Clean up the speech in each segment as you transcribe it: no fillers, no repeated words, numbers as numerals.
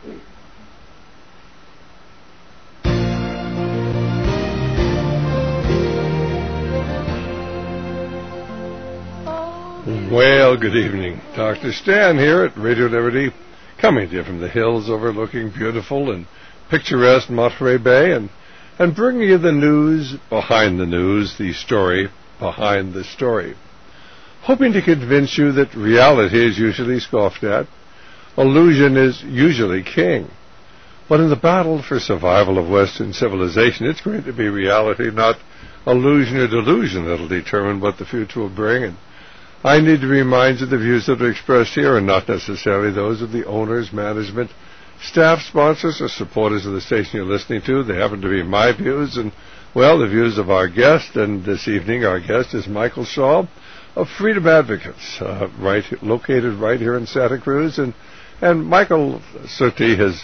Well, good evening. Dr. Stan here at Radio Liberty, coming to you from the hills overlooking beautiful and picturesque Monterey Bay, and bringing you the news behind the news, the story behind the story. Hoping to convince you that reality is usually scoffed at, illusion is usually king. But in the battle for survival of Western civilization, it's going to be reality, not illusion or delusion, that'll determine what the future will bring. And I need to remind you the views that are expressed here are not necessarily those of the owners, management, staff, sponsors, or supporters of the station you're listening to. They happen to be my views and, well, the views of our guest. And this evening, our guest is Michael Shaw of Freedom Advocates, located right here in Santa Cruz. And Michael certainly has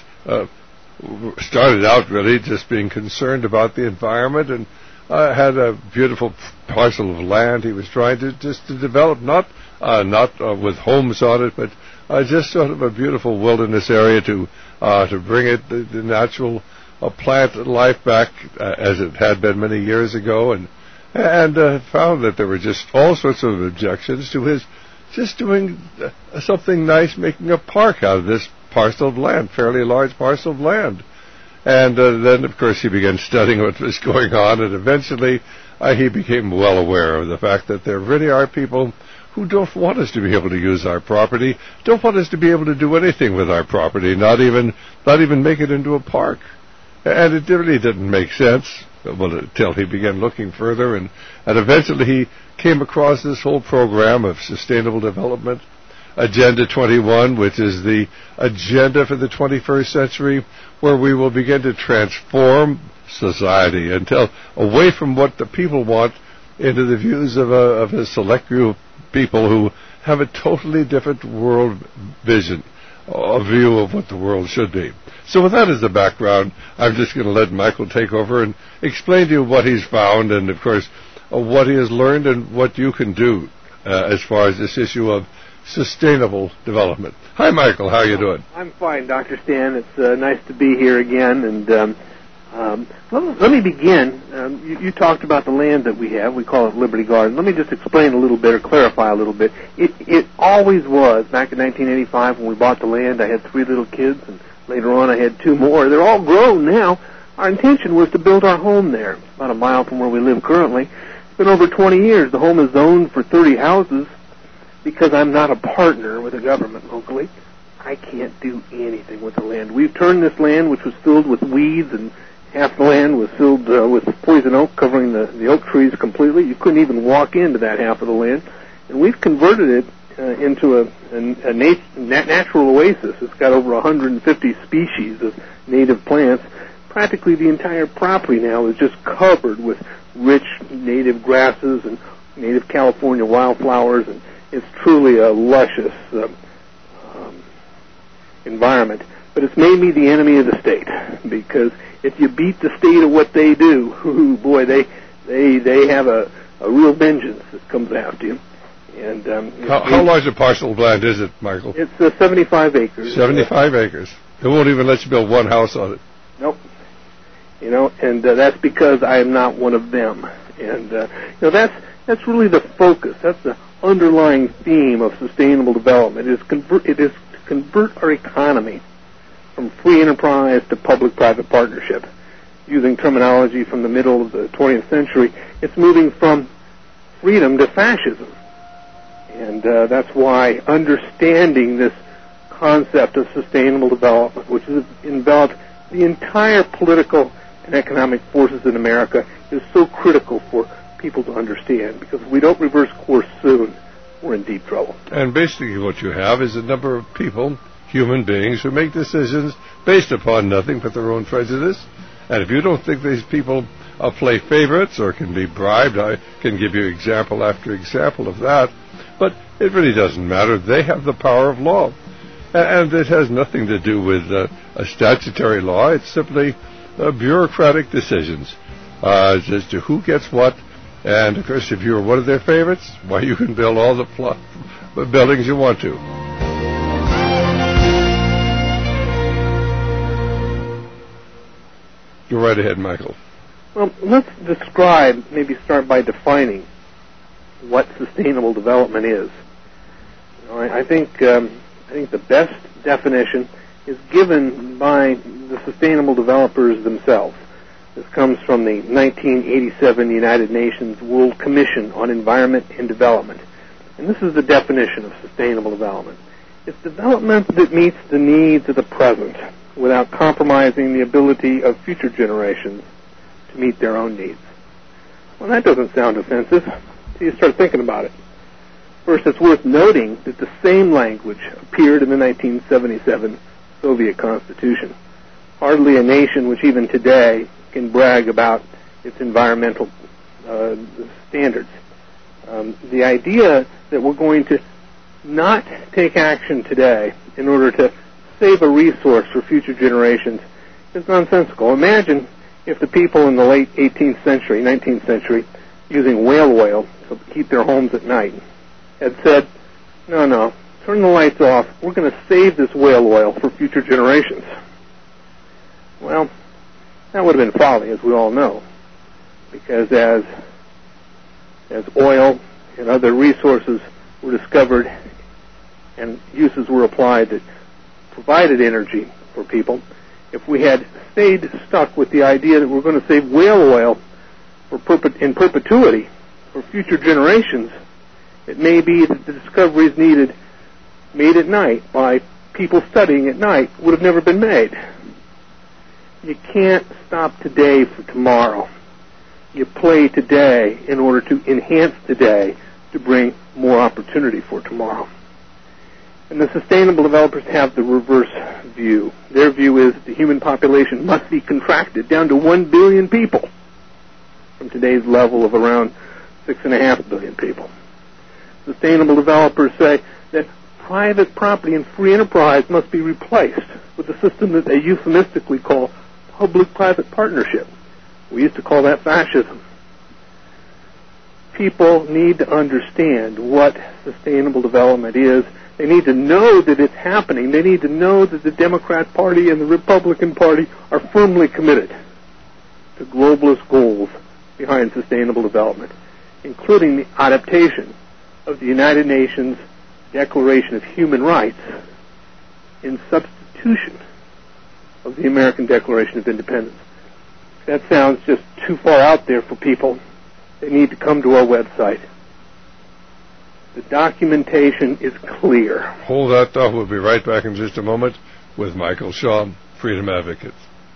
started out really just being concerned about the environment and had a beautiful parcel of land he was trying to develop, not with homes on it, but just sort of a beautiful wilderness area to bring it the natural plant life back as it had been many years ago, and found that there were just all sorts of objections to his just doing something nice, making a park out of this parcel of land, fairly large parcel of land. And then, of course, he began studying what was going on, and eventually he became well aware of the fact that there really are people who don't want us to be able to use our property, don't want us to be able to do anything with our property, not even make it into a park. And it really didn't make sense, until he began looking further, and eventually he came across this whole program of sustainable development, Agenda 21, which is the agenda for the 21st century, where we will begin to transform society away from what the people want into the views of a select group of people who have a totally different world vision, a view of what the world should be. So with that as the background, I'm just going to let Michael take over and explain to you what he's found and, of course, what he has learned and what you can do as far as this issue of sustainable development. Hi, Michael. How are you doing? I'm fine, Dr. Stan. It's nice to be here again. And let me begin. You talked about the land that we have. We call it Liberty Garden. Let me just explain a little bit or clarify a little bit. It always was, back in 1985 when we bought the land, I had 3 little kids, and later on I had 2 more. They're all grown now. Our intention was to build our home there. It's about a mile from where we live currently. It's been over 20 years. The home is zoned for 30 houses. Because I'm not a partner with the government locally, I can't do anything with the land. We've turned this land, which was filled with weeds, and half the land was filled with poison oak, covering the oak trees completely. You couldn't even walk into that half of the land. And we've converted it into a natural oasis. It's got over 150 species of native plants. Practically the entire property now is just covered with rich native grasses and native California wildflowers, and it's truly a luscious environment. But it's made me the enemy of the state, because if you beat the state of what they do, boy, they have a real vengeance that comes after you. And how large a parcel of land is it, Michael? It's 75 acres. 75 acres. They won't even let you build one house on it. Nope. And that's because I am not one of them. And that's really the focus. That's the underlying theme of sustainable development. It is to convert our economy from free enterprise to public-private partnership. Using terminology from the middle of the 20th century, it's moving from freedom to fascism. And that's why understanding this concept of sustainable development, which has enveloped the entire political and economic forces in America, is so critical for people to understand, because if we don't reverse course soon, we're in deep trouble. And basically what you have is a number of people, human beings, who make decisions based upon nothing but their own prejudice. And if you don't think these people play favorites or can be bribed, I can give you example after example of that. But it really doesn't matter. They have the power of law. And it has nothing to do with a statutory law. It's simply bureaucratic decisions as to who gets what. And, of course, if you're one of their favorites, why, you can build all the buildings you want to. Go right ahead, Michael. Well, let's maybe start by defining what sustainable development is. I think the best definition is given by the sustainable developers themselves. This comes from the 1987 United Nations World Commission on Environment and Development. And this is the definition of sustainable development. It's development that meets the needs of the present without compromising the ability of future generations to meet their own needs. Well, that doesn't sound offensive until you start thinking about it. First, it's worth noting that the same language appeared in the 1977 Soviet Constitution. Hardly a nation which even today can brag about its environmental standards. The idea that we're going to not take action today in order to save a resource for future generations is nonsensical. Imagine if the people in the late 18th century, 19th century, using whale oil to heat their homes at night, had said, no, turn the lights off, we're going to save this whale oil for future generations. Well, that would have been folly, as we all know, because as oil and other resources were discovered and uses were applied that provided energy for people, if we had stayed stuck with the idea that we're going to save whale oil in perpetuity for future generations, it may be that the discoveries made at night by people studying at night would have never been made. You can't stop today for tomorrow. You play today in order to enhance today to bring more opportunity for tomorrow. And the sustainable developers have the reverse view. Their view is that the human population must be contracted down to 1 billion people from today's level of around 6.5 billion people. Sustainable developers say that private property and free enterprise must be replaced with a system that they euphemistically call public-private partnership. We used to call that fascism. People need to understand what sustainable development is. They need to know that it's happening. They need to know that the Democrat Party and the Republican Party are firmly committed to globalist goals behind sustainable development, including the adaptation of the United Nations Declaration of Human Rights in substitution of the American Declaration of Independence. That sounds just too far out there for people. They need to come to our website. The documentation is clear. Hold that thought. We'll be right back in just a moment with Michael Shaw, Freedom Advocates.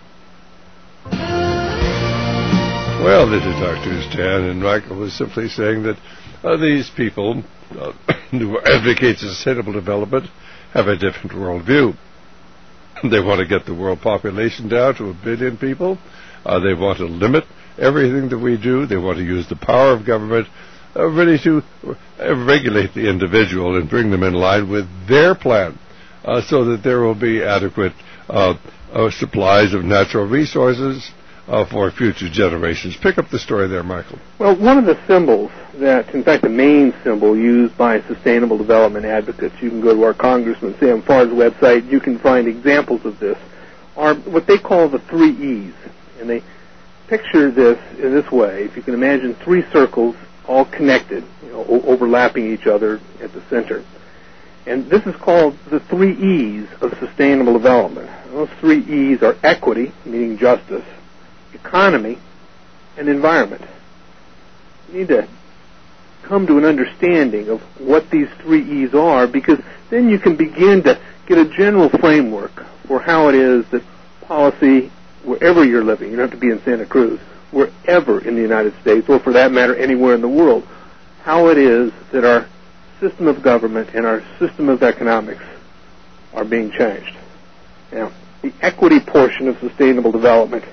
Well, this is Dr. Stan, and Michael was simply saying that these people who advocate sustainable development have a different worldview. They want to get the world population down to 1 billion people. They want to limit everything that we do. They want to use the power of government really to regulate the individual and bring them in line with their plan so that there will be adequate supplies of natural resources for future generations. Pick up the story there, Michael. Well, one of the symbols that, in fact, the main symbol used by sustainable development advocates, you can go to our Congressman Sam Farr's website, you can find examples of this, are what they call the 3 E's. And they picture this in this way. If you can imagine 3 circles all connected, overlapping each other at the center. And this is called the 3 E's of sustainable development. Those 3 E's are equity, meaning justice, economy, and environment. You need to come to an understanding of what these 3 E's are, because then you can begin to get a general framework for how it is that policy, wherever you're living, you don't have to be in Santa Cruz, wherever in the United States, or for that matter anywhere in the world, how it is that our system of government and our system of economics are being changed. Now, the equity portion of sustainable development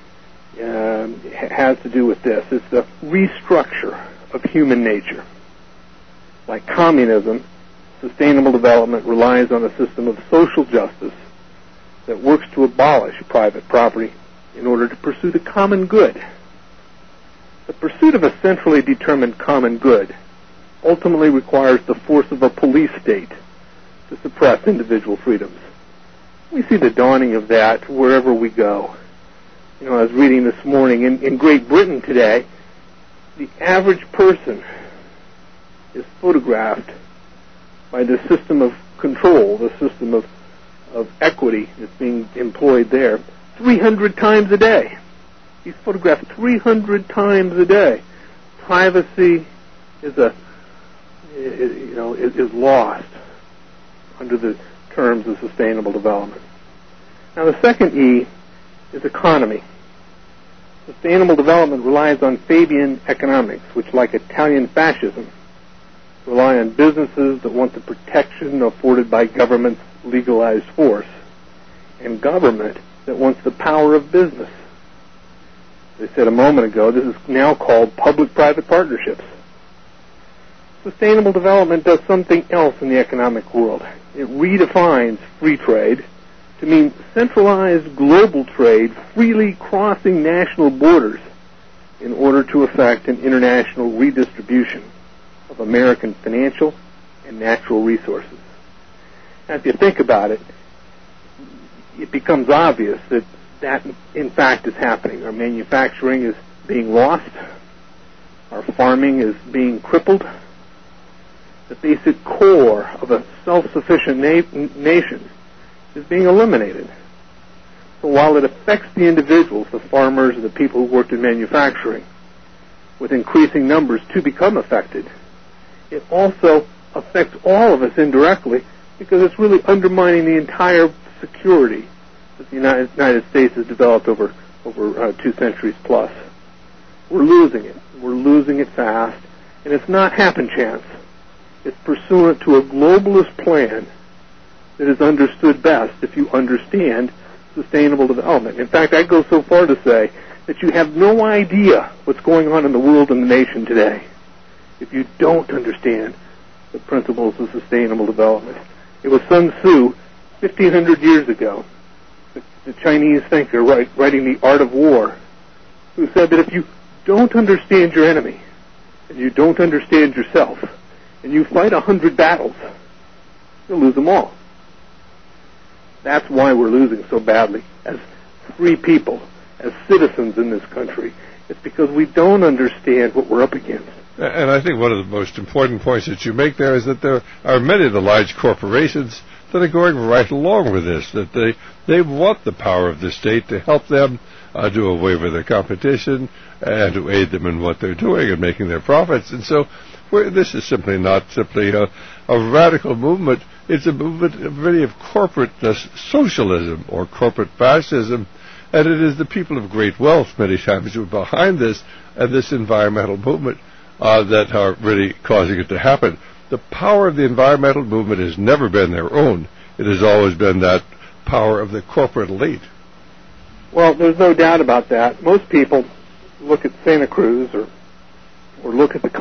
has to do with this. It's the restructure of human nature. Like communism, sustainable development relies on a system of social justice that works to abolish private property in order to pursue the common good. The pursuit of a centrally determined common good ultimately requires the force of a police state to suppress individual freedoms. We see the dawning of that wherever we go. I was reading this morning, in Great Britain today, the average person is photographed by the system of control, the system of equity that's being employed there, 300 times a day. He's photographed 300 times a day. Privacy is lost under the terms of sustainable development. Now, the second E is economy. Sustainable development relies on Fabian economics, which, like Italian fascism, rely on businesses that want the protection afforded by government's legalized force, and government that wants the power of business. As I said a moment ago, this is now called public-private partnerships. Sustainable development does something else in the economic world. It redefines free trade to mean centralized global trade freely crossing national borders in order to effect an international redistribution of American financial and natural resources. Now, if you think about it, it becomes obvious that in fact is happening. Our manufacturing is being lost. Our farming is being crippled. The basic core of a self-sufficient nation is being eliminated. So while it affects the individuals, the farmers, the people who worked in manufacturing, with increasing numbers to become affected, it also affects all of us indirectly because it's really undermining the entire security that the United States has developed over 2 centuries plus. We're losing it. We're losing it fast, and it's not happen chance. It's pursuant to a globalist plan that is understood best if you understand sustainable development. In fact, I go so far to say that you have no idea what's going on in the world and the nation today if you don't understand the principles of sustainable development. It was Sun Tzu, 1,500 years ago, the Chinese thinker writing The Art of War, who said that if you don't understand your enemy and you don't understand yourself and you fight 100 battles, you'll lose them all. That's why we're losing so badly as free people, as citizens in this country. It's because we don't understand what we're up against. And I think one of the most important points that you make there is that there are many of the large corporations that are going right along with this, that they want the power of the state to help them do away with their competition and to aid them in what they're doing and making their profits. And so this is simply not simply a radical movement. It's a movement really of corporate socialism or corporate fascism, and it is the people of great wealth many times who are behind this and this environmental movement that are really causing it to happen. The power of the environmental movement has never been their own. It has always been that power of the corporate elite. Well, there's no doubt about that. Most people look at Santa Cruz or look at the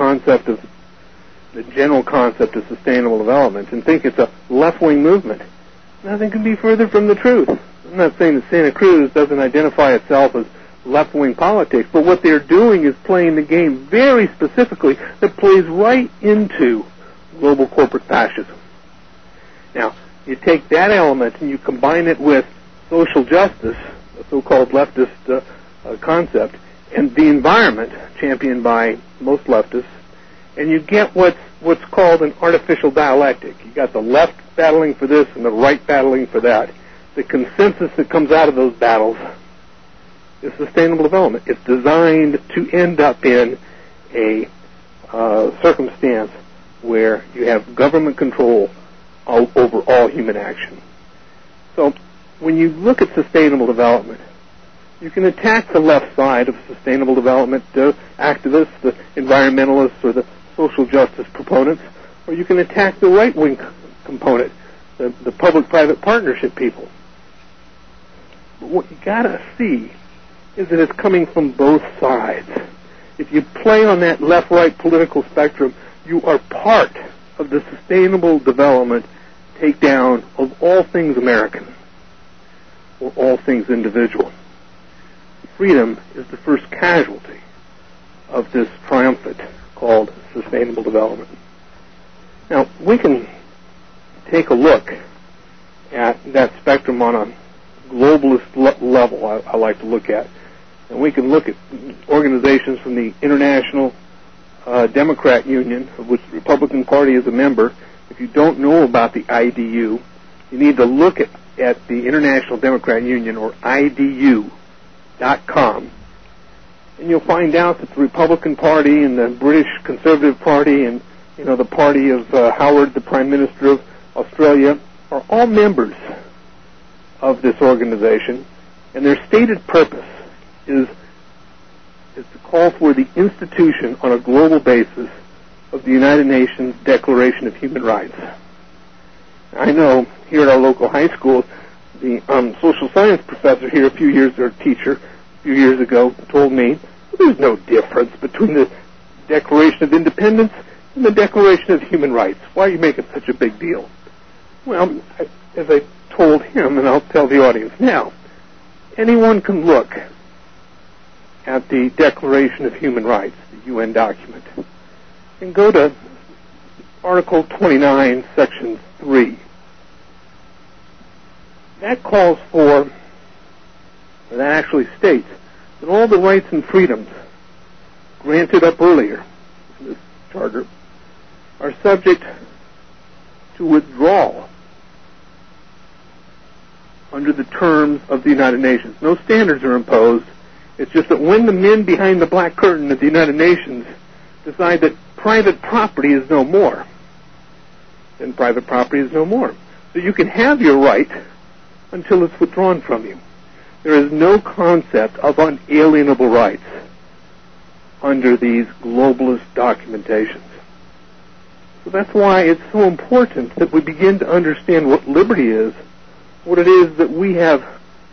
general concept of sustainable development and think it's a left-wing movement. Nothing can be further from the truth. I'm not saying that Santa Cruz doesn't identify itself as left-wing politics, but what they're doing is playing the game very specifically that plays right into global corporate fascism. Now, you take that element and you combine it with social justice, a so-called leftist concept, and the environment championed by most leftists, and you get what's called an artificial dialectic. You got the left battling for this and the right battling for that. The consensus that comes out of those battles is sustainable development. It's designed to end up in a circumstance where you have government control over all human action. So when you look at sustainable development, you can attack the left side of sustainable development activists, the environmentalists, or the social justice proponents, or you can attack the right-wing component, the public-private partnership people. But what you gotta see is that it's coming from both sides. If you play on that left-right political spectrum, you are part of the sustainable development takedown of all things American, or all things individual. Freedom is the first casualty of this triumvirate called sustainable development. Now, we can take a look at that spectrum on a globalist level, I like to look at. And we can look at organizations from the International Democrat Union, of which the Republican Party is a member. If you don't know about the IDU, you need to look at the International Democrat Union, or IDU.com. And you'll find out that the Republican Party and the British Conservative Party and, the party of Howard, the Prime Minister of Australia, are all members of this organization. And their stated purpose is to call for the institution on a global basis of the United Nations Declaration of Human Rights. I know here at our local high school, the social science professor here, teacher a few years ago, told me there's no difference between the Declaration of Independence and the Declaration of Human Rights. Why are you making such a big deal? Well, as I told him, and I'll tell the audience now, anyone can look at the Declaration of Human Rights, the UN document, and go to Article 29, Section 3. That calls for, or that actually states, that all the rights and freedoms granted up earlier in this charter are subject to withdrawal under the terms of the United Nations. No standards are imposed. It's just that when the men behind the black curtain at the United Nations decide that private property is no more, then private property is no more. So you can have your right until it's withdrawn from you. There is no concept of unalienable rights under these globalist documentations. So that's why it's so important that we begin to understand what liberty is, what it is that we have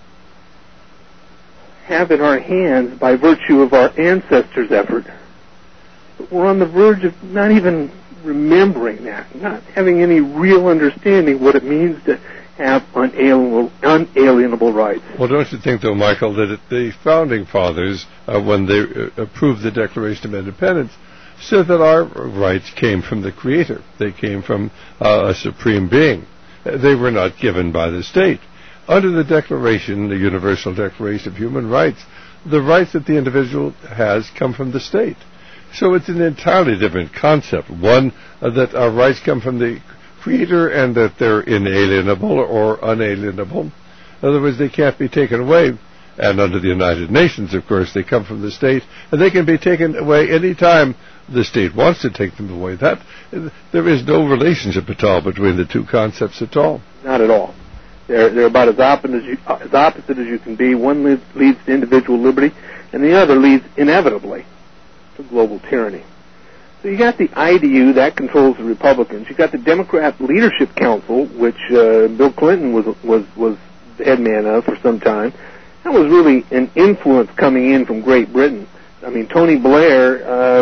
in our hands by virtue of our ancestors' effort. But we're on the verge of not even remembering that, not having any real understanding what it means to have unalienable rights. Well, don't you think, though, Michael, that the Founding Fathers, when they approved the Declaration of Independence, said that our rights came from the Creator. They came from a supreme being. They were not given by the state. Under the Declaration, the Universal Declaration of Human Rights, the rights that the individual has come from the state. So it's an entirely different concept. One, that our rights come from the Creator and that they're inalienable or unalienable. In other words, they can't be taken away. And under the United Nations, of course, they come from the state, and they can be taken away any time the state wants to take them away. There is no relationship at all between the two concepts at all. Not at all. They're about as opposite as you can be. One leads to individual liberty, and the other leads inevitably to global tyranny. So you got the IDU, that controls the Republicans. You got the Democrat Leadership Council, which Bill Clinton was the head man of for some time. That was really an influence coming in from Great Britain. I mean, Tony Blair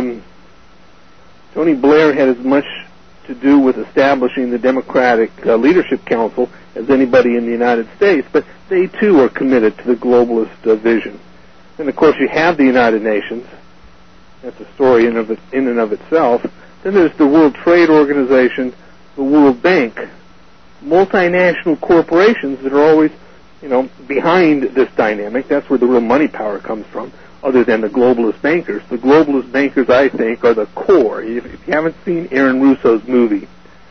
had as much to do with establishing the Democratic Leadership Council as anybody in the United States, but they too are committed to the globalist vision. And of course you have the United Nations. That's a story in and of itself. Then there's the World Trade Organization, the World Bank, multinational corporations that are always, behind this dynamic. That's where the real money power comes from, other than the globalist bankers. The globalist bankers, I think, are the core. If you haven't seen Aaron Russo's movie,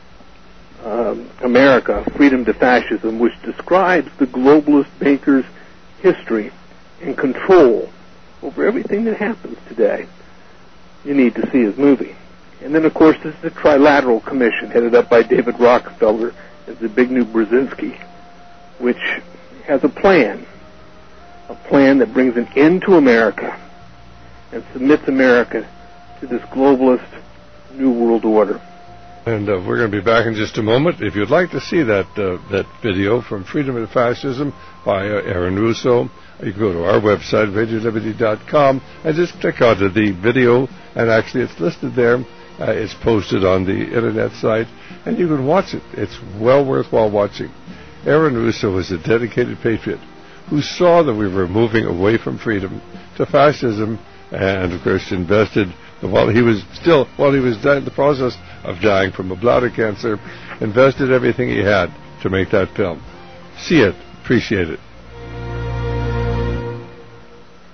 America, Freedom to Fascism, which describes the globalist bankers' history and control over everything that happens today, you need to see his movie. And then, of course, there's the Trilateral Commission, headed up by David Rockefeller and Zbigniew Brzezinski, which has a plan that brings an end to America and submits America to this globalist New World Order. And we're going to be back in just a moment. If you'd like to see that video from Freedom to Fascism by Aaron Russo, you can go to our website, RadioLiberty.com, and just click onto the video, and actually it's listed there. It's posted on the internet site, and you can watch it. It's well worthwhile watching. Aaron Russo was a dedicated patriot who saw that we were moving away from freedom to fascism, and of course invested while he was in the process of dying from a bladder cancer, invested everything he had to make that film. See it, appreciate it.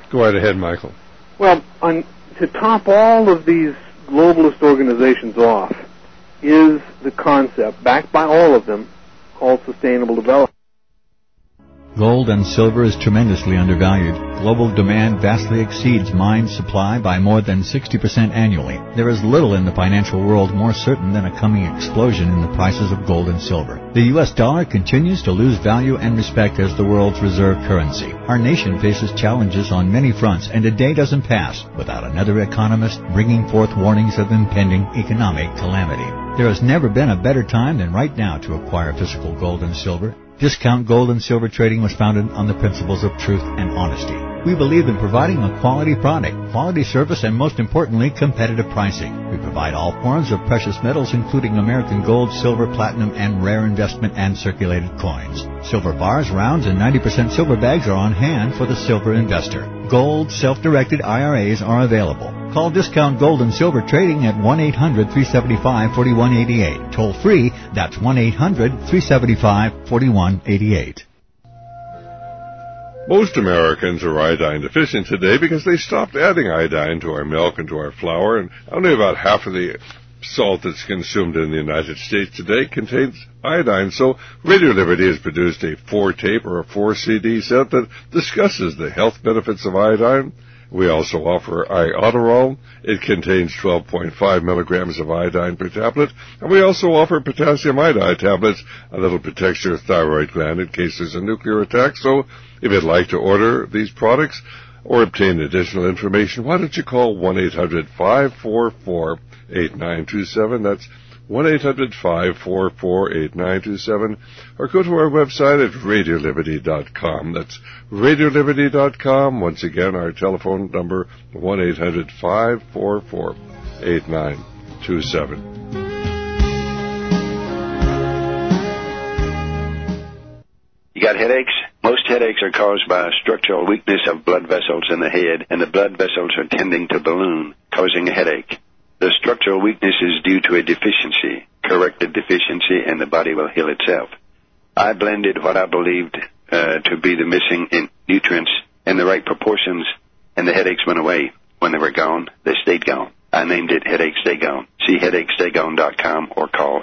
Go right ahead, Michael. Well, to top all of these globalist organizations off is the concept, backed by all of them, called sustainable development. Gold and silver is tremendously undervalued. Global demand vastly exceeds mine supply by more than 60% annually. There is little in the financial world more certain than a coming explosion in the prices of gold and silver. The U.S. dollar continues to lose value and respect as the world's reserve currency. Our nation faces challenges on many fronts, and a day doesn't pass without another economist bringing forth warnings of impending economic calamity. There has never been a better time than right now to acquire physical gold and silver. Discount Gold and Silver Trading was founded on the principles of truth and honesty. We believe in providing a quality product, quality service, and most importantly, competitive pricing. We provide all forms of precious metals, including American gold, silver, platinum, and rare investment and circulated coins. Silver bars, rounds, and 90% silver bags are on hand for the silver investor. Gold self-directed IRAs are available. Call Discount Gold and Silver Trading at 1-800-375-4188. Toll free, that's 1-800-375-4188. Most Americans are iodine deficient today because they stopped adding iodine to our milk and to our flour, and only about half of the salt that's consumed in the United States today contains iodine. So Radio Liberty has produced a 4-tape or a 4-CD set that discusses the health benefits of iodine. We also offer iodoral. It contains 12.5 milligrams of iodine per tablet. And we also offer potassium iodide tablets, and that'll protect your thyroid gland in case there's a nuclear attack. So if you'd like to order these products or obtain additional information, why don't you call 1-800-544-8927. That's 1-800-544-8927, or go to our website at radioliberty.com. That's radioliberty.com. Once again, our telephone number, 1-800-544-8927. You got headaches? Most headaches are caused by a structural weakness of blood vessels in the head, and the blood vessels are tending to balloon, causing a headache. The structural weakness is due to a deficiency. Correct the deficiency, and the body will heal itself. I blended what I believed to be the missing nutrients in the right proportions, and the headaches went away. When they were gone, they stayed gone. I named it Headache Stay Gone. See HeadacheStayGone.com or call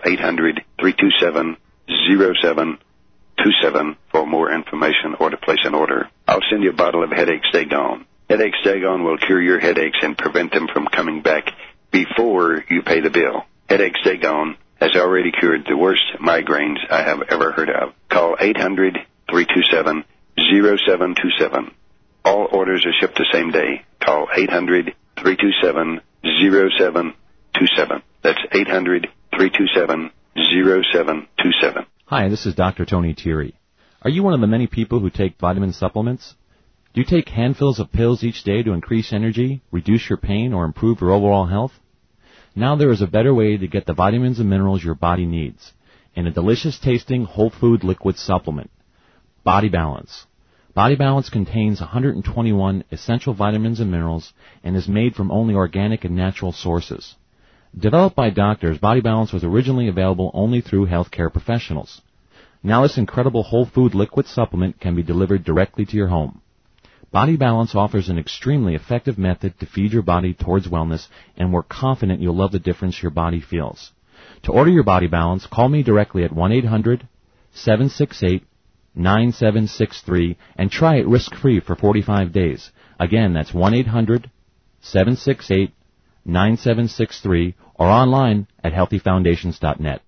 800-327-0727 for more information or to place an order. I'll send you a bottle of Headache Stay Gone. Headache Stay Gone will cure your headaches and prevent them from coming back before you pay the bill. Headache Stay Gone has already cured the worst migraines I have ever heard of. Call 800-327-0727. All orders are shipped the same day. Call 800-327-0727. That's 800-327-0727. Hi, this is Dr. Tony Thierry. Are you one of the many people who take vitamin supplements? Do you take handfuls of pills each day to increase energy, reduce your pain, or improve your overall health? Now there is a better way to get the vitamins and minerals your body needs in a delicious-tasting whole food liquid supplement, Body Balance. Body Balance contains 121 essential vitamins and minerals and is made from only organic and natural sources. Developed by doctors, Body Balance was originally available only through healthcare professionals. Now this incredible whole food liquid supplement can be delivered directly to your home. Body Balance offers an extremely effective method to feed your body towards wellness, and we're confident you'll love the difference your body feels. To order your Body Balance, call me directly at 1-800-768-9763 and try it risk-free for 45 days. Again, that's 1-800-768-9763 or online at healthyfoundations.net.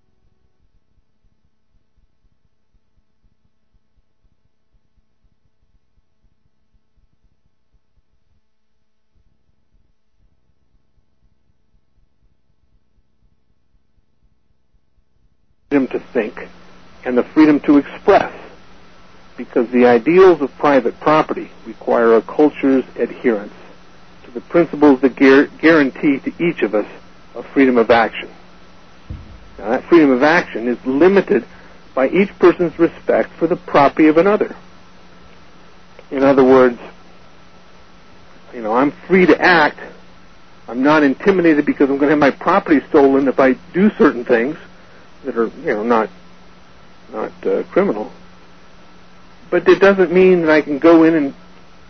Freedom to think and the freedom to express, because the ideals of private property require a culture's adherence to the principles that guarantee to each of us a freedom of action. Now, that freedom of action is limited by each person's respect for the property of another. In other words, I'm free to act. I'm not intimidated because I'm going to have my property stolen if I do certain things that are, not criminal. But it doesn't mean that I can go in and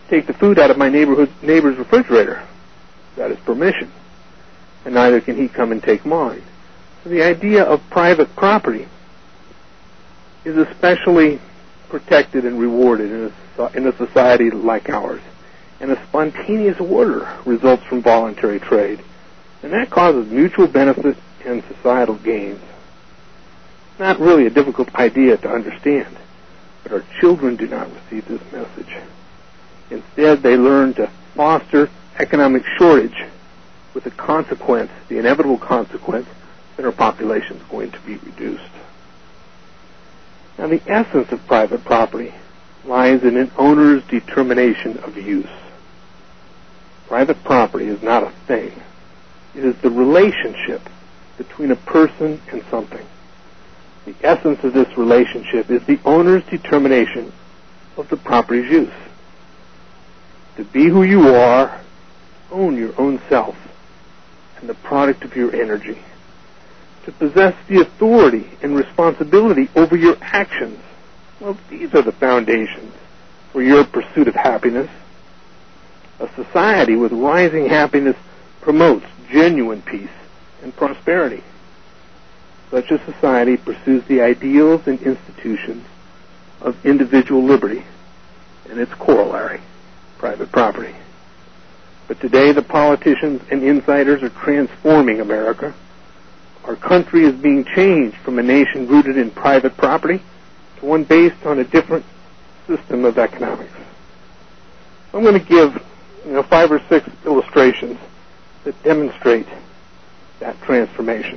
take the food out of my neighbor's refrigerator without his permission, and neither can he come and take mine. So the idea of private property is especially protected and rewarded in a society like ours. And a spontaneous order results from voluntary trade. And that causes mutual benefit and societal gains. It's not really a difficult idea to understand, but our children do not receive this message. Instead, they learn to foster economic shortage with the consequence, the inevitable consequence, that our population is going to be reduced. Now, the essence of private property lies in an owner's determination of use. Private property is not a thing. It is the relationship between a person and something. The essence of this relationship is the owner's determination of the property's use. To be who you are, own your own self and the product of your energy. To possess the authority and responsibility over your actions. Well, these are the foundations for your pursuit of happiness. A society with rising happiness promotes genuine peace and prosperity. Such a society pursues the ideals and institutions of individual liberty and its corollary, private property. But today the politicians and insiders are transforming America. Our country is being changed from a nation rooted in private property to one based on a different system of economics. I'm going to give 5 or 6 illustrations that demonstrate that transformation.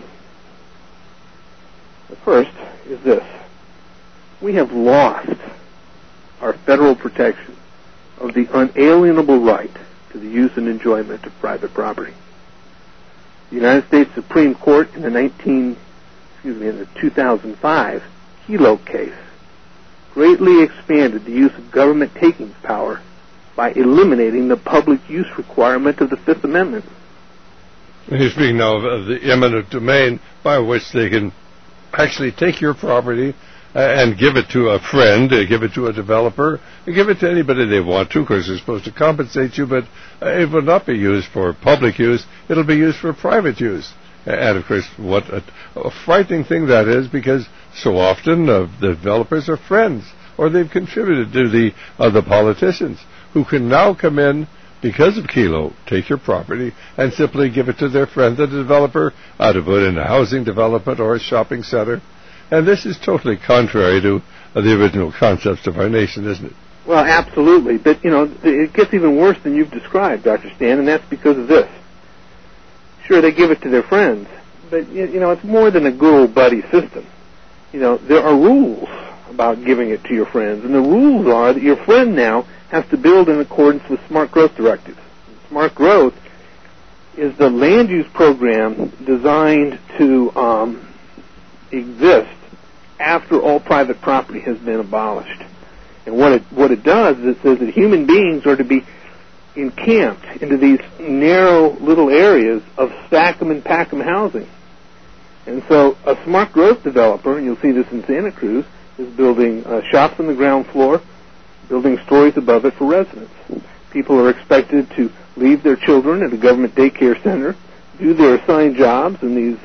The first is this. We have lost our federal protection of the unalienable right to the use and enjoyment of private property. The United States Supreme Court in the 2005 Kelo case greatly expanded the use of government takings power by eliminating the public use requirement of the Fifth Amendment. You're speaking now of the eminent domain by which they can actually take your property and give it to a friend, give it to a developer, and give it to anybody they want to, because they're supposed to compensate you, but it will not be used for public use. It'll be used for private use. And, of course, what a frightening thing that is, because so often the developers are friends, or they've contributed to the politicians, who can now come in because of Kelo, take your property, and simply give it to their friend, the developer, to put in a housing development or a shopping center. And this is totally contrary to the original concepts of our nation, isn't it? Well, absolutely. But, it gets even worse than you've described, Dr. Stan, and that's because of this. Sure, they give it to their friends, but, it's more than a good old buddy system. There are rules about giving it to your friends, and the rules are that your friend now has to build in accordance with smart growth directives. Smart growth is the land use program designed to exist after all private property has been abolished. And what it does is it says that human beings are to be encamped into these narrow little areas of stack 'em and pack 'em housing. And so a smart growth developer, and you'll see this in Santa Cruz, is building shops on the ground floor, building stories above it for residents. People are expected to leave their children at a government daycare center, do their assigned jobs in these,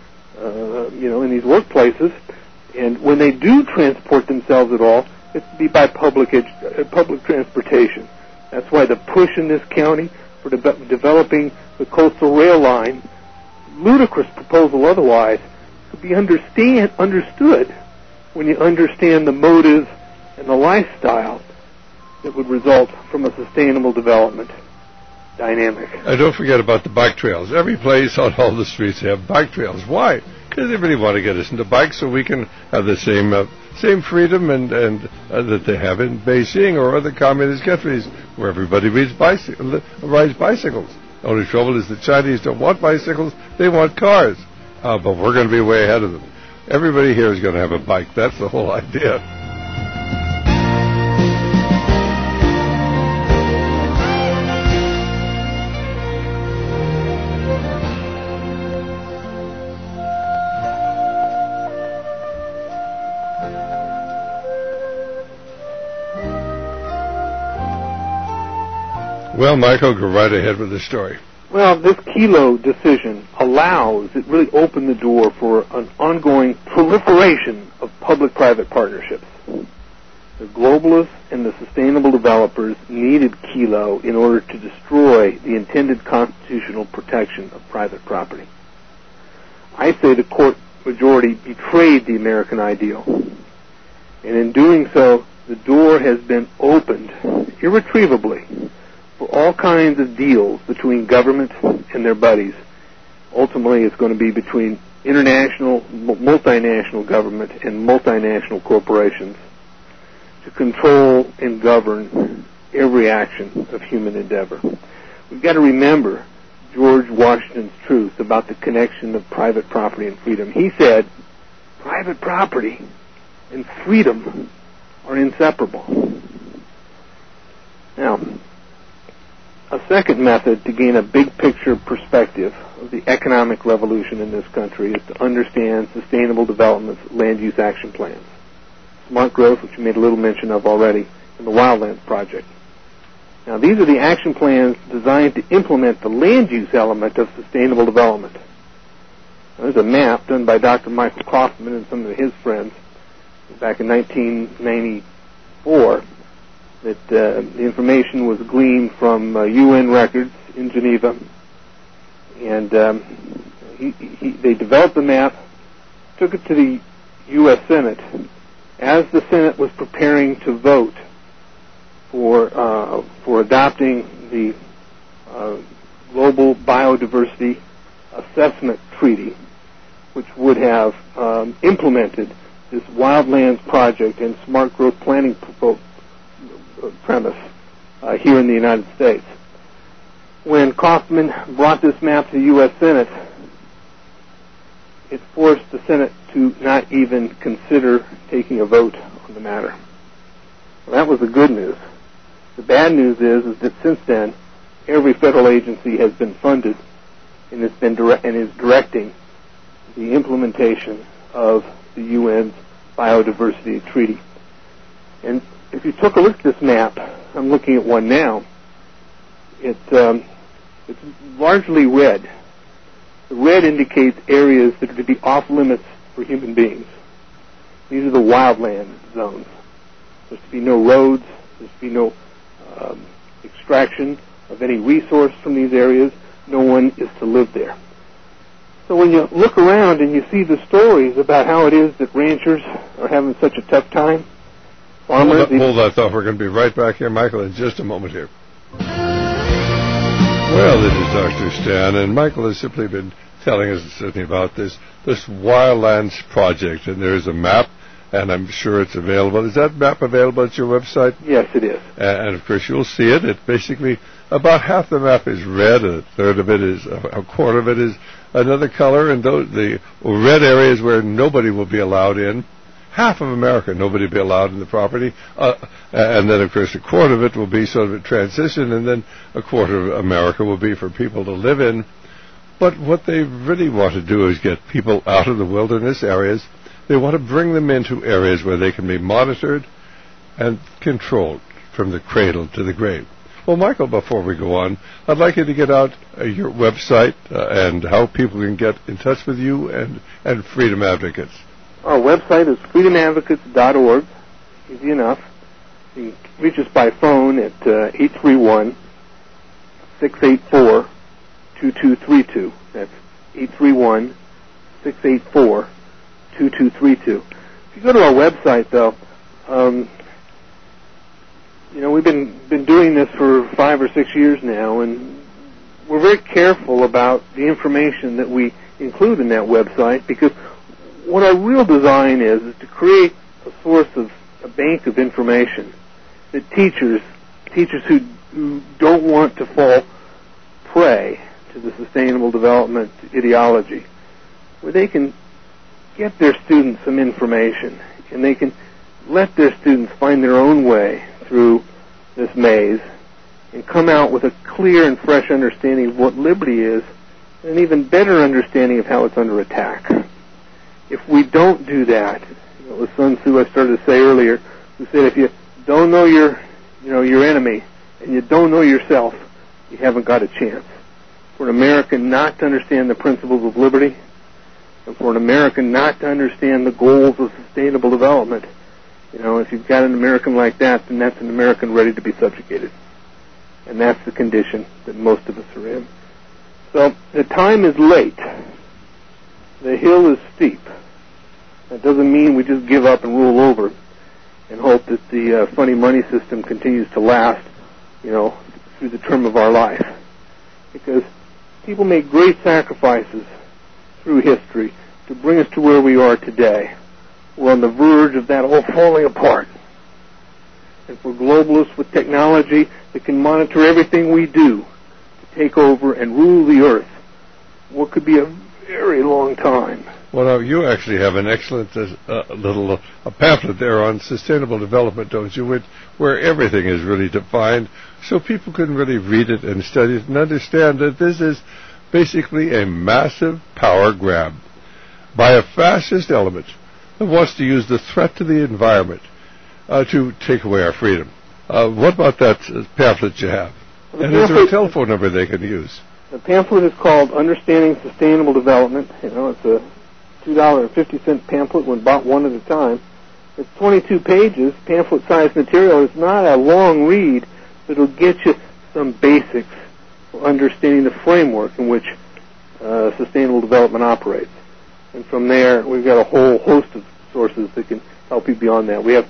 in these workplaces, and when they do transport themselves at all, it's to be by public transportation. That's why the push in this county for developing the coastal rail line, ludicrous proposal otherwise, could be understood when you understand the motive and the lifestyle that would result from a sustainable development dynamic. Don't forget about the bike trails. Every place on all the streets have bike trails. Why? Because they really want to get us into bikes so we can have the same freedom and that they have in Beijing or other communist countries where everybody rides bicycles. The only trouble is the Chinese don't want bicycles, they want cars. But we're going to be way ahead of them. Everybody here is going to have a bike. That's the whole idea. Well, Michael, go right ahead with the story. Well, this Kelo decision it really opened the door for an ongoing proliferation of public-private partnerships. The globalists and the sustainable developers needed Kelo in order to destroy the intended constitutional protection of private property. I say the court majority betrayed the American ideal. And in doing so, the door has been opened irretrievably for all kinds of deals between government and their buddies. Ultimately, it's going to be between international, multinational government and multinational corporations to control and govern every action of human endeavor. We've got to remember George Washington's truth about the connection of private property and freedom. He said, private property and freedom are inseparable. Now, a second method to gain a big picture perspective of the economic revolution in this country is to understand Sustainable Development's land use action plans. Smart Growth, which you made a little mention of already, and the Wildlands Project. Now, these are the action plans designed to implement the land use element of sustainable development. Now, there's a map done by Dr. Michael Kaufman and some of his friends back in 1994 that the information was gleaned from UN records in Geneva. And they developed the map, took it to the U.S. Senate. As the Senate was preparing to vote for adopting the Global Biodiversity Assessment Treaty, which would have implemented this Wildlands Project and Smart Growth Planning premise here in the United States. When Kaufman brought this map to the U.S. Senate, it forced the Senate to not even consider taking a vote on the matter. Well, that was the good news. The bad news is that since then, every federal agency has been funded and is directing the implementation of the UN's Biodiversity Treaty. And if you took a look at this map, I'm looking at one now, it's largely red. The red indicates areas that are to be off limits for human beings. These are the wildland zones. There's to be no roads. There's to be no extraction of any resource from these areas. No one is to live there. So when you look around and you see the stories about how it is that ranchers are having such a tough time, farmers... Hold that thought. We're going to be right back here, Michael, in just a moment here. Well, this is Dr. Stan, and Michael has simply been telling us something about this Wildlands Project, and there's a map, and I'm sure it's available. Is that map available at your website? Yes, it is. And of course, you'll see it. It basically, about half the map is red, a third of it is, a quarter of it is another color, and the red areas where nobody will be allowed in. Half of America, nobody will be allowed in the property. And then, of course, a quarter of it will be sort of a transition, and then a quarter of America will be for people to live in. But what they really want to do is get people out of the wilderness areas. They want to bring them into areas where they can be monitored and controlled from the cradle to the grave. Well, Michael, before we go on, I'd like you to get out your website and how people can get in touch with you and Freedom Advocates. Our website is freedomadvocates.org. Easy enough. You can reach us by phone at 831-684-2232. That's 831-684-2232. If you go to our website, though, we've been doing this for 5 or 6 years now, and we're very careful about the information that we include in that website, because what our real design is to create a source of a bank of information that teachers who don't want to fall prey to the sustainable development ideology, where they can get their students some information and they can let their students find their own way through this maze and come out with a clear and fresh understanding of what liberty is and an even better understanding of how it's under attack. If we don't do that, it was Sun Tzu I started to say earlier, who said if you don't know your enemy and you don't know yourself, you haven't got a chance. For an American not to understand the principles of liberty, and for an American not to understand the goals of sustainable development, if you've got an American like that, then that's an American ready to be subjugated. And that's the condition that most of us are in. So the time is late. The hill is steep. That doesn't mean we just give up and roll over and hope that the funny money system continues to last, through the term of our life. Because people make great sacrifices through history to bring us to where we are today. We're on the verge of that all falling apart. And for globalists with technology that can monitor everything we do to take over and rule the earth, what could be a very long time. Well, now, you actually have an excellent little pamphlet there on sustainable development, don't you, where everything is really defined, so people can really read it and study it and understand that this is basically a massive power grab by a fascist element that wants to use the threat to the environment to take away our freedom. What about that pamphlet you have? And is there a telephone number they can use? The pamphlet is called Understanding Sustainable Development. It's a $2.50 pamphlet when bought one at a time. It's 22 pages, pamphlet-sized material. It's not a long read, but it'll get you some basics for understanding the framework in which sustainable development operates. And from there, we've got a whole host of sources that can help you beyond that. We have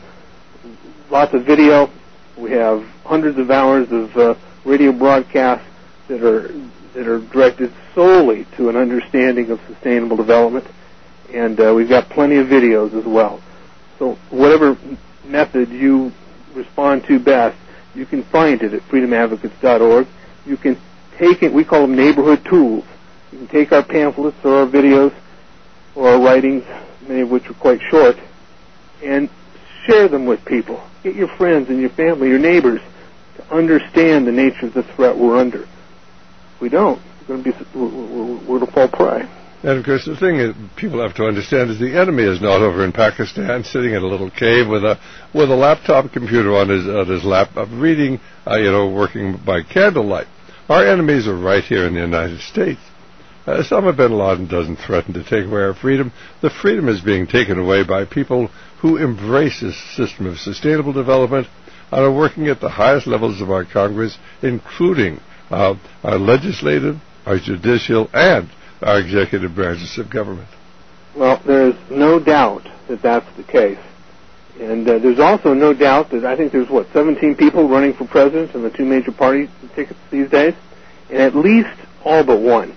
lots of video. We have hundreds of hours of radio broadcasts that are directed solely to an understanding of sustainable development. And we've got plenty of videos as well. So whatever method you respond to best, you can find it at freedomadvocates.org. You can take it, we call them neighborhood tools. You can take our pamphlets or our videos or our writings, many of which are quite short, and share them with people. Get your friends and your family, your neighbors, to understand the nature of the threat we're under. If we don't, we're going to fall prey. And, of course, the thing is, people have to understand is the enemy is not over in Pakistan sitting in a little cave with a laptop computer on his lap, reading, working by candlelight. Our enemies are right here in the United States. Osama bin Laden doesn't threaten to take away our freedom. The freedom is being taken away by people who embrace this system of sustainable development and are working at the highest levels of our Congress, including our legislative, our judicial, and our executive branches of government. Well, there's no doubt that that's the case. And there's also no doubt that I think there's, 17 people running for president in the two major party tickets these days, and at least all but one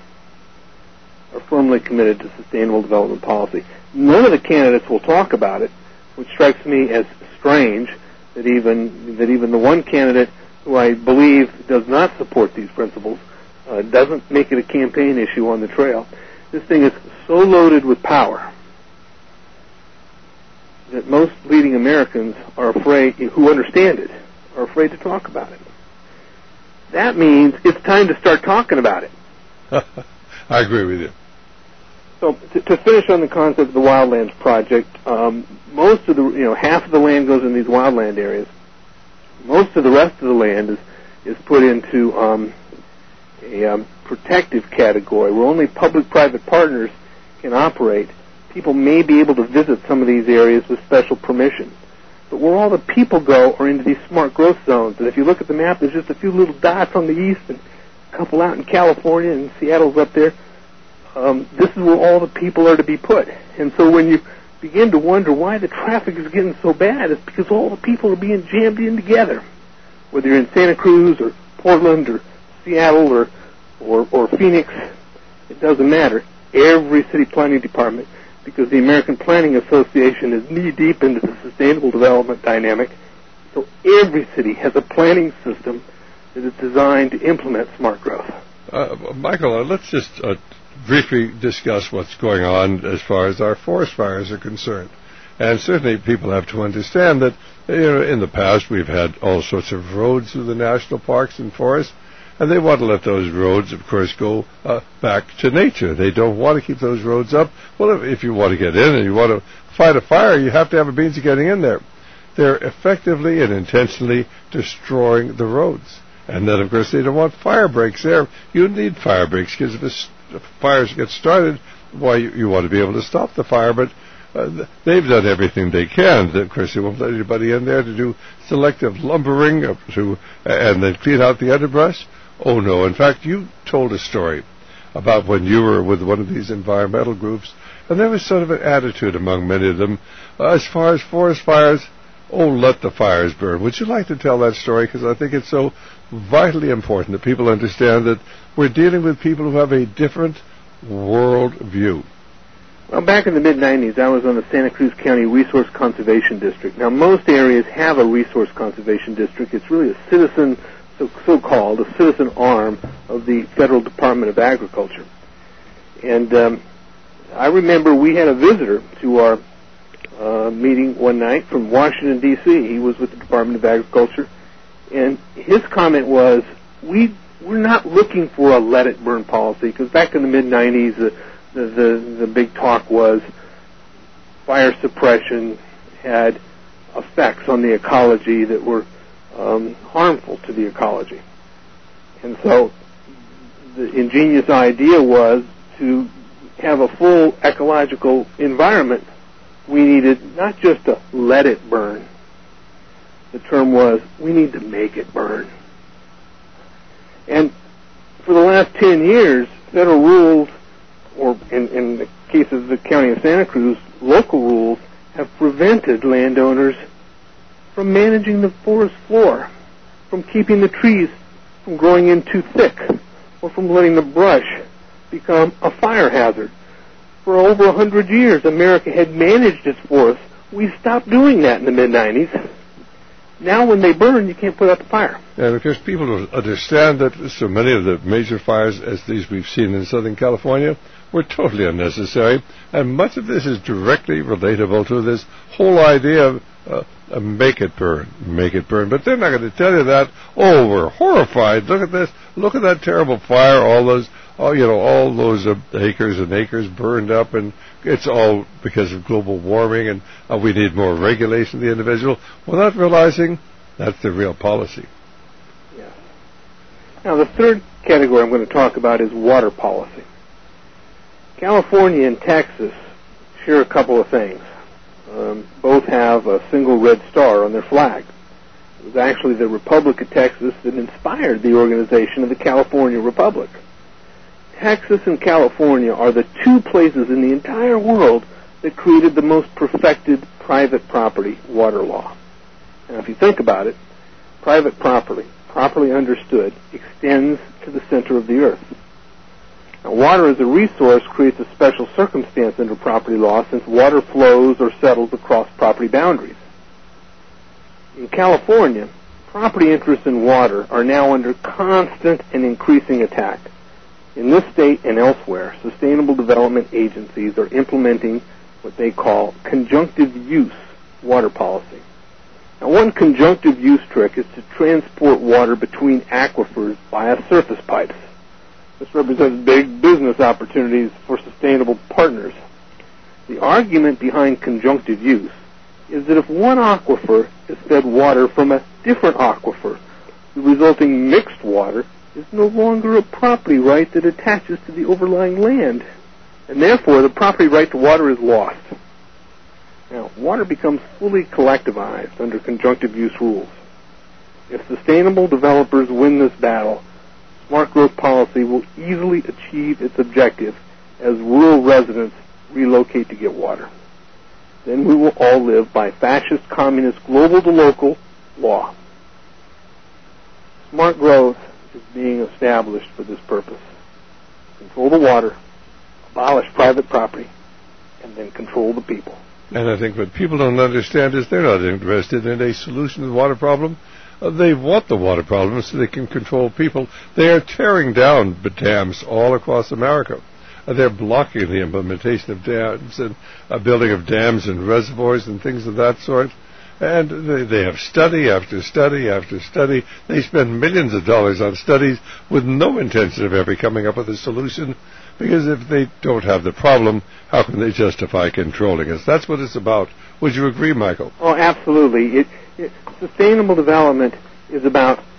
are firmly committed to sustainable development policy. None of the candidates will talk about it, which strikes me as strange that even the one candidate who I believe does not support these principles doesn't make it a campaign issue on the trail. This thing is so loaded with power that most leading Americans are afraid, who understand it, are afraid to talk about it. That means it's time to start talking about it. I agree with you. So to finish on the concept of the Wildlands Project, most of the, half of the land goes in these wildland areas. Most of the rest of the land is put into a protective category where only public-private partners can operate. People may be able to visit some of these areas with special permission. But where all the people go are into these smart growth zones. And if you look at the map, there's just a few little dots on the east and a couple out in California, and Seattle's up there. This is where all the people are to be put. And so when you begin to wonder why the traffic is getting so bad, it's because all the people are being jammed in together. Whether you're in Santa Cruz or Portland or Seattle or Phoenix, it doesn't matter. Every city planning department, because the American Planning Association is knee-deep into the sustainable development dynamic, so every city has a planning system that is designed to implement smart growth. Michael, let's just briefly discuss what's going on as far as our forest fires are concerned. And certainly people have to understand that in the past we've had all sorts of roads through the national parks and forests, and they want to let those roads, of course, go back to nature. They don't want to keep those roads up. Well, if you want to get in and you want to fight a fire, you have to have a means of getting in there. They're effectively and intentionally destroying the roads. And then, of course, they don't want fire breaks there. You need fire breaks because if fires get started, why, you want to be able to stop the fire, but they've done everything they can. Of course, they won't let anybody in there to do selective lumbering and then clean out the underbrush. Oh, no. In fact, you told a story about when you were with one of these environmental groups, and there was sort of an attitude among many of them as far as forest fires. Oh, let the fires burn. Would you like to tell that story? Because I think it's so vitally important that people understand that we're dealing with people who have a different world view. Well, back in the mid-'90s, I was on the Santa Cruz County Resource Conservation District. Now, most areas have a resource conservation district. It's really a citizen, so-called, a citizen arm of the Federal Department of Agriculture. And I remember we had a visitor to our meeting one night from Washington, D.C. He was with the Department of Agriculture, and his comment was, we're not looking for a let-it-burn policy, because back in the mid-'90s, the big talk was fire suppression had effects on the ecology that were harmful to the ecology. And so the ingenious idea was to have a full ecological environment. We needed not just to let it burn. The term was, we need to make it burn. And for the last 10 years, federal rules, or in the case of the County of Santa Cruz, local rules, have prevented landowners from managing the forest floor, from keeping the trees from growing in too thick, or from letting the brush become a fire hazard. For over 100 years, America had managed its forests. We stopped doing that in the mid-'90s. Now when they burn, you can't put out the fire. And of course, people don't understand that so many of the major fires, as these we've seen in Southern California, were totally unnecessary. And much of this is directly relatable to this whole idea of make it burn, make it burn. But they're not going to tell you that. Oh, we're horrified. Look at this. Look at that terrible fire. All those acres and acres burned up, and it's all because of global warming, and we need more regulation of the individual, without realizing that's the real policy. Yeah. Now, the third category I'm going to talk about is water policy. California and Texas share a couple of things. Both have a single red star on their flag. It was actually the Republic of Texas that inspired the organization of the California Republic. Texas and California are the two places in the entire world that created the most perfected private property water law. Now, if you think about it, private property, properly understood, extends to the center of the earth. Now, water as a resource creates a special circumstance under property law since water flows or settles across property boundaries. In California, property interests in water are now under constant and increasing attack. In this state and elsewhere, sustainable development agencies are implementing what they call conjunctive use water policy. Now, one conjunctive use trick is to transport water between aquifers via surface pipes. This represents big business opportunities for sustainable partners. The argument behind conjunctive use is that if one aquifer is fed water from a different aquifer, the resulting mixed water is no longer a property right that attaches to the overlying land, and therefore the property right to water is lost. Now, water becomes fully collectivized under conjunctive use rules. If sustainable developers win this battle, smart growth policy will easily achieve its objective as rural residents relocate to get water. Then we will all live by fascist, communist, global to local law. Smart growth is being established for this purpose. Control the water, abolish private property, and then control the people. And I think what people don't understand is they're not interested in a solution to the water problem. They want the water problem so they can control people. They are tearing down dams all across America. They're blocking the implementation of dams and building of dams and reservoirs and things of that sort. And they have study after study after study. They spend millions of dollars on studies with no intention of ever coming up with a solution, because if they don't have the problem, how can they justify controlling us? That's what it's about. Would you agree, Michael? Oh, absolutely. Sustainable development is about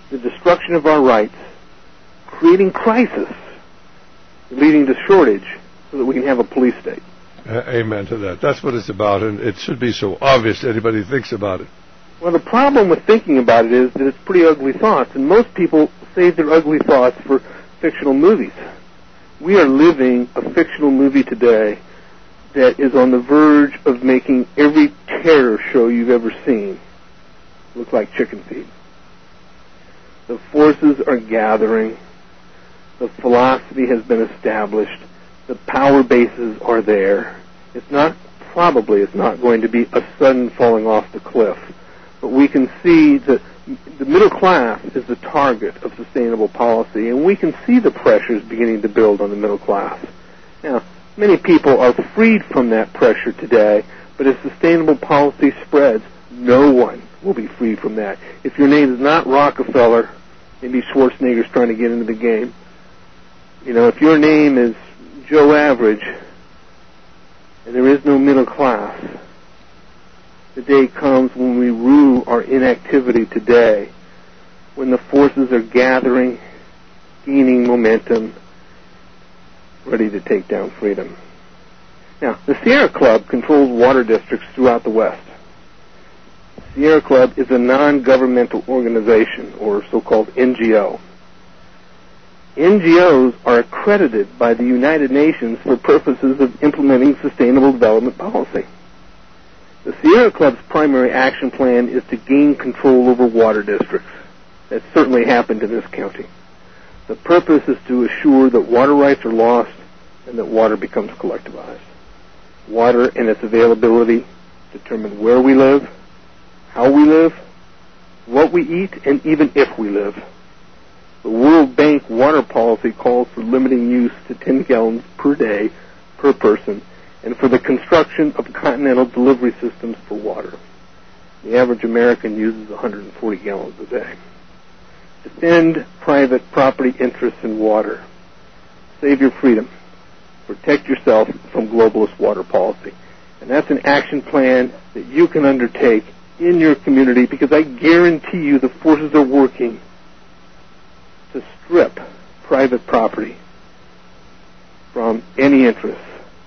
the destruction of our rights, creating crisis, leading to shortage, so that we can have a police state. Amen to that. That's what it's about, and it should be so obvious to anybody who thinks about it. Well, the problem with thinking about it is that it's pretty ugly thoughts, and most people save their ugly thoughts for fictional movies. We are living a fictional movie today that is on the verge of making every terror show you've ever seen look like chicken feed. The forces are gathering. The philosophy has been established. The power bases are there. It's not going to be a sudden falling off the cliff. But we can see that the middle class is the target of sustainable policy, and we can see the pressures beginning to build on the middle class. Now, many people are freed from that pressure today, but as sustainable policy spreads, no one will be free from that. If your name is not Rockefeller, maybe Schwarzenegger's trying to get into the game. If your name is Joe Average, and there is no middle class, the day comes when we rue our inactivity today, when the forces are gathering, gaining momentum, ready to take down freedom. Now, the Sierra Club controls water districts throughout the West. The Sierra Club is a non-governmental organization, or so-called NGO. NGOs are accredited by the United Nations for purposes of implementing sustainable development policy. The Sierra Club's primary action plan is to gain control over water districts. That certainly happened in this county. The purpose is to assure that water rights are lost and that water becomes collectivized. Water and its availability determine where we live, how we live, what we eat, and even if we live. The World Bank water policy calls for limiting use to 10 gallons per day per person, and for the construction of continental delivery systems for water. The average American uses 140 gallons a day. Defend private property interests in water. Save your freedom. Protect yourself from globalist water policy. And that's an action plan that you can undertake in your community, because I guarantee you the forces are working to strip private property from any interest.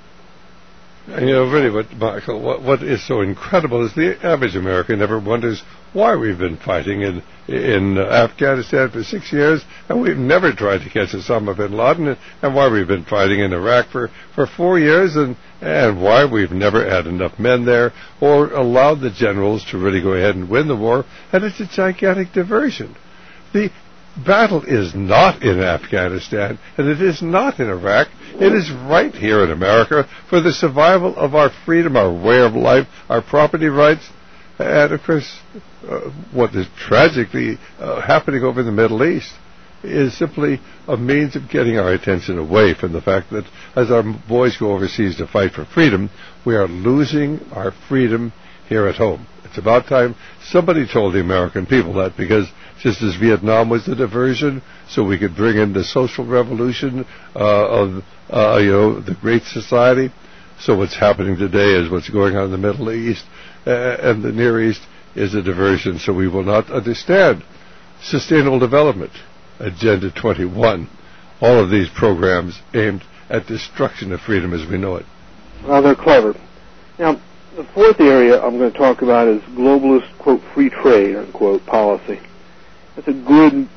And really, what is so incredible is the average American never wonders why we've been fighting in Afghanistan for 6 years, and we've never tried to catch Osama bin Laden, and why we've been fighting in Iraq for 4 years, and why we've never had enough men there or allowed the generals to really go ahead and win the war, and it's a gigantic diversion. The battle is not in Afghanistan, and it is not in Iraq. It is right here in America for the survival of our freedom, our way of life, our property rights. And, of course, what is tragically happening over in the Middle East is simply a means of getting our attention away from the fact that as our boys go overseas to fight for freedom, we are losing our freedom here at home. It's about time somebody told the American people that, because just as Vietnam was the diversion, so we could bring in the social revolution of the Great Society, so what's happening today is what's going on in the Middle East and the Near East is a diversion, so we will not understand Sustainable Development, Agenda 21, all of these programs aimed at destruction of freedom as we know it. Well, they're clever. Now, the fourth area I'm going to talk about is globalist, quote, free trade, unquote, policy. That's a good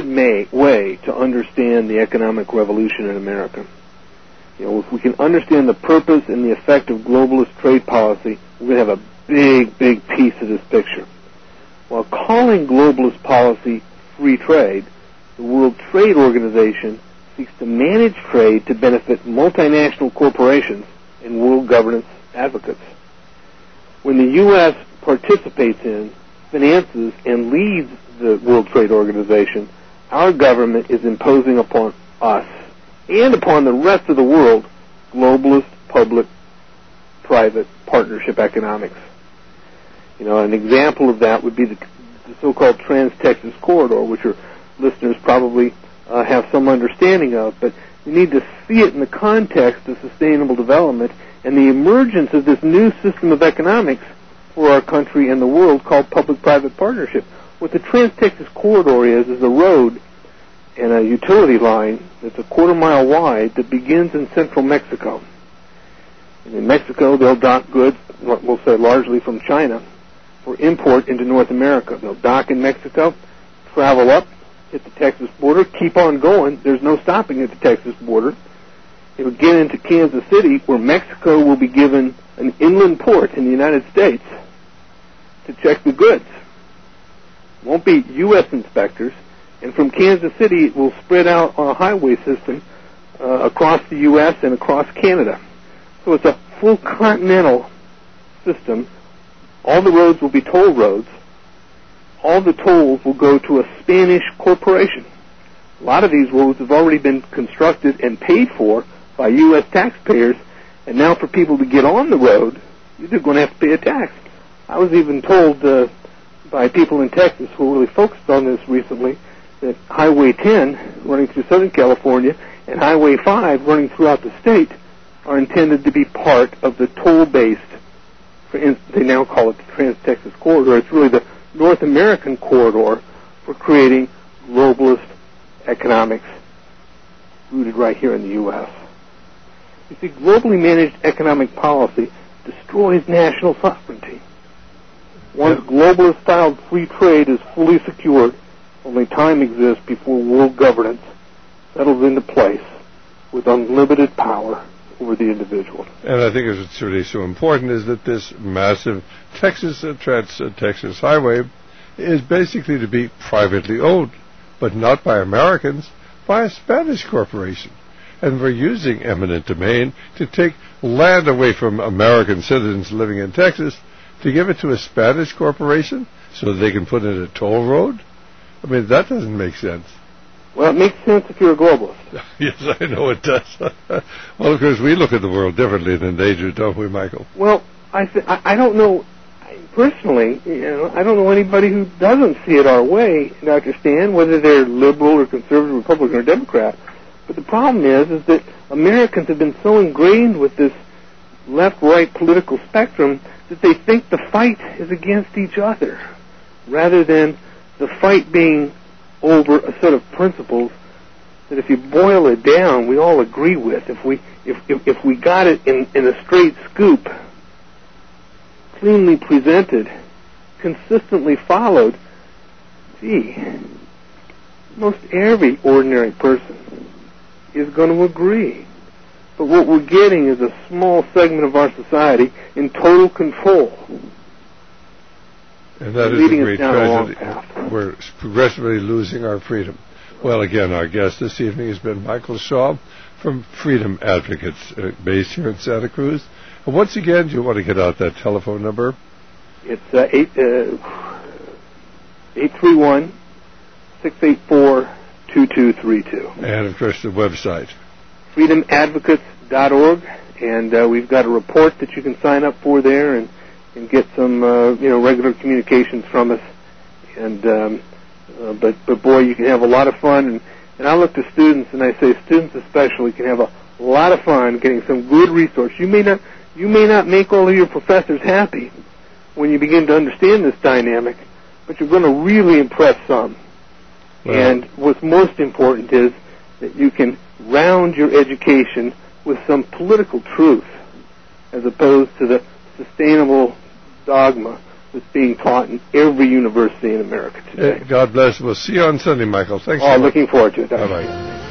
way to understand the economic revolution in America. If we can understand the purpose and the effect of globalist trade policy, we're going to have a big piece of this picture. While calling globalist policy free trade, the World Trade Organization seeks to manage trade to benefit multinational corporations and world governance advocates. When the U.S. participates in, finances, and leads the World Trade Organization, our government is imposing upon us and upon the rest of the world globalist public-private partnership economics. An example of that would be the so-called Trans-Texas Corridor, which your listeners probably have some understanding of, but we need to see it in the context of sustainable development and the emergence of this new system of economics for our country and the world called public-private partnership. What the Trans-Texas Corridor is a road and a utility line that's a quarter-mile wide that begins in central Mexico. And in Mexico, they'll dock goods, we'll say largely from China, for import into North America. They'll dock in Mexico, travel up, hit the Texas border, keep on going. There's no stopping at the Texas border. It'll get into Kansas City, where Mexico will be given an inland port in the United States to check the goods. It won't be U.S. inspectors. And from Kansas City, it will spread out on a highway system across the U.S. and across Canada. So it's a full continental system. All the roads will be toll roads. All the tolls will go to a Spanish corporation. A lot of these roads have already been constructed and paid for by U.S. taxpayers, and now for people to get on the road, you're going to have to pay a tax. I was even told by people in Texas who really focused on this recently that Highway 10, running through Southern California, and Highway 5, running throughout the state, are intended to be part of the toll-based, they now call it the Trans-Texas Corridor. It's really the North American corridor for creating globalist economics rooted right here in the U.S. You see, globally managed economic policy destroys national sovereignty. Once globalist-styled free trade is fully secured, only time exists before world governance settles into place with unlimited power over the individual. And I think what's really so important is that this massive Texas highway is basically to be privately owned, but not by Americans, by a Spanish corporation. And we're using eminent domain to take land away from American citizens living in Texas to give it to a Spanish corporation so they can put in a toll road? I mean, that doesn't make sense. Well, it makes sense if you're a globalist. Yes, I know it does. Well, of course, we look at the world differently than they do, don't we, Michael? Well, I don't know, personally, I don't know anybody who doesn't see it our way, Dr. Stan, whether they're liberal or conservative, Republican or Democrat. But the problem is that Americans have been so ingrained with this left-right political spectrum that they think the fight is against each other, rather than the fight being over a set of principles that, if you boil it down, we all agree with. If we got it in a straight scoop, cleanly presented, consistently followed, most every ordinary person is going to agree. But what we're getting is a small segment of our society in total control. And that is a great tragedy. We're progressively losing our freedom. Well, again, our guest this evening has been Michael Shaw from Freedom Advocates, based here in Santa Cruz. And once again, do you want to get out that telephone number? It's 831-684-2232. And, of course, the website. freedomadvocates.org. And we've got a report that you can sign up for there and get some regular communications from us. And but boy, you can have a lot of fun. And I look to students and I say students especially can have a lot of fun getting some good resource. You may not make all of your professors happy when you begin to understand this dynamic, but you're going to really impress some. Well, and what's most important is that you can round your education with some political truth, as opposed to the sustainable dogma that's being taught in every university in America today. God bless. We'll see you on Sunday, Michael. Thanks so much. Looking forward to it. Bye-bye.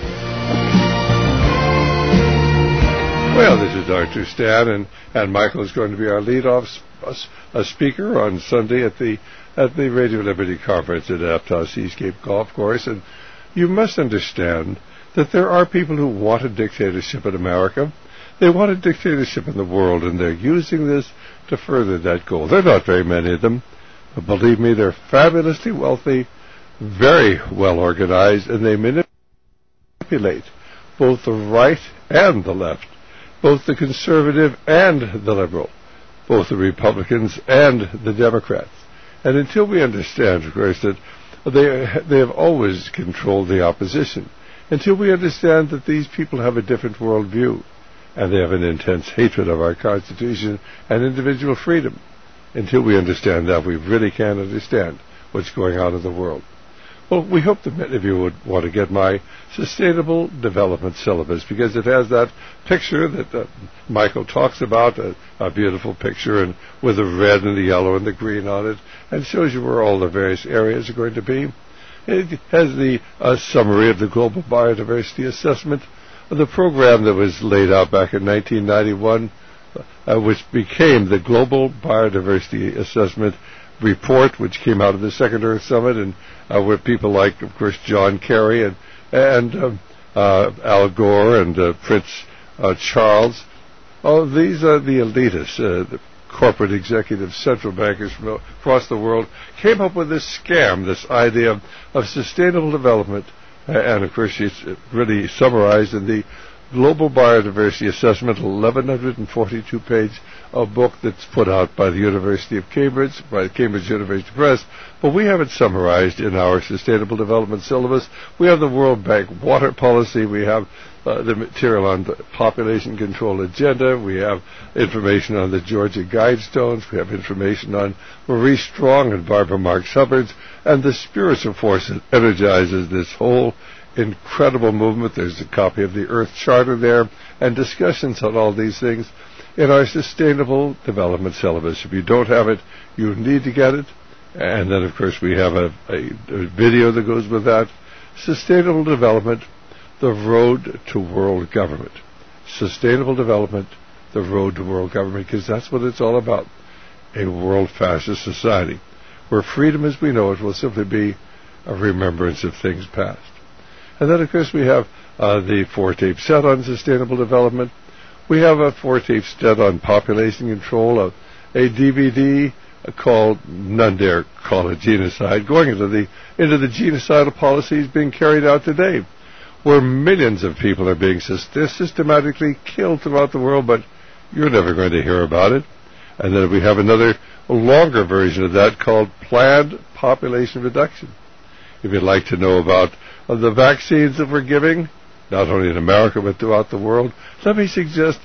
Well, this is Dr. Stan, and Michael is going to be our lead-off speaker on Sunday at the Radio Liberty Conference at Aptos Seascape Golf Course. And you must understand that there are people who want a dictatorship in America. They want a dictatorship in the world, and they're using this to further that goal. There are not very many of them, but believe me, they're fabulously wealthy, very well organized, and they manipulate both the right and the left, both the conservative and the liberal, both the Republicans and the Democrats. And until we understand, of course, that they have always controlled the opposition, until we understand that these people have a different worldview, and they have an intense hatred of our Constitution and individual freedom. Until we understand that, we really can't understand what's going on in the world. Well, we hope that many of you would want to get my Sustainable Development Syllabus, because it has that picture that Michael talks about, a beautiful picture, and with the red and the yellow and the green on it, and shows you where all the various areas are going to be. It has the summary of the Global Biodiversity Assessment, the program that was laid out back in 1991, which became the Global Biodiversity Assessment Report, which came out of the Second Earth Summit, and with people like, of course, John Kerry and Al Gore and Prince Charles. Oh, these are the elitists, the corporate executives, central bankers from across the world, came up with this scam, this idea of sustainable development, and of course it's really summarized in the Global Biodiversity Assessment, 1,142-page book that's put out by the University of Cambridge, by the Cambridge University Press, but we have it summarized in our Sustainable Development Syllabus. We have the World Bank water policy, we have the material on the population control agenda, we have information on the Georgia Guidestones, we have information on Marie Strong and Barbara Marx Hubbard, and the spiritual force that energizes this whole incredible movement. There's a copy of the Earth Charter there, and discussions on all these things in our Sustainable Development Syllabus. If you don't have it, you need to get it. And then, of course, we have a video that goes with that. Sustainable Development, the Road to World Government. Sustainable Development, the Road to World Government, because that's what it's all about. A world fascist society, where freedom as we know it will simply be a remembrance of things past. And then, of course, we have the 4-tape set on sustainable development. We have a 4-tape set on population control, a DVD called None Dare Call It Genocide, going into the genocidal policies being carried out today, where millions of people are being systematically killed throughout the world, but you're never going to hear about it. And then we have another longer version of that called Planned Population Reduction. If you'd like to know about the vaccines that we're giving, not only in America but throughout the world, let me suggest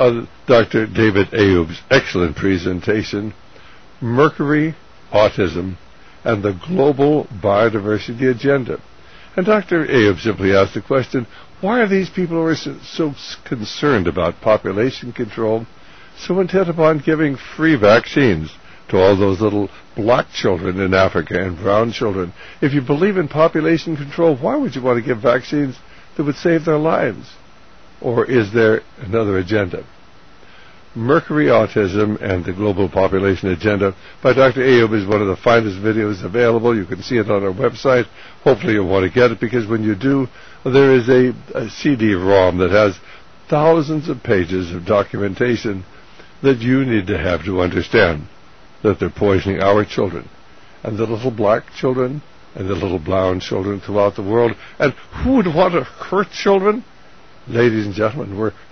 Dr. David Ayoub's excellent presentation, Mercury, Autism, and the Global Biodiversity Agenda. And Dr. Ayoub simply asked the question, why are these people who are so concerned about population control so intent upon giving free vaccines to all those little black children in Africa and brown children? If you believe in population control, why would you want to give vaccines that would save their lives? Or is there another agenda? Mercury, Autism, and the Global Population Agenda by Dr. Ayoub is one of the finest videos available. You can see it on our website. Hopefully you'll want to get it, because when you do, there is a CD-ROM that has thousands of pages of documentation that you need to have to understand that they're poisoning our children, and the little black children, and the little brown children throughout the world. And who would want to hurt children? Ladies and gentlemen,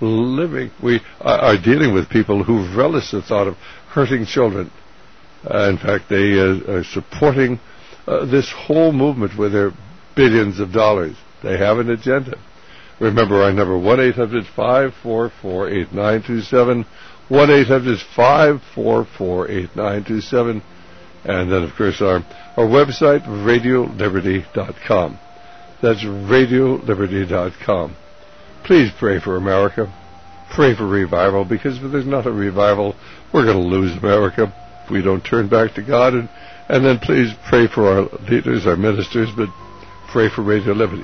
we are dealing with people who relish the thought of hurting children. In fact, they are supporting this whole movement with their billions of dollars. They have an agenda. Remember our number, 1-800-544-8927, 1-800-544-8927, and then, of course, our website, RadioLiberty.com. That's RadioLiberty.com. Please pray for America. Pray for revival, because if there's not a revival, we're going to lose America if we don't turn back to God. And then please pray for our leaders, our ministers, but pray for Radio Liberty.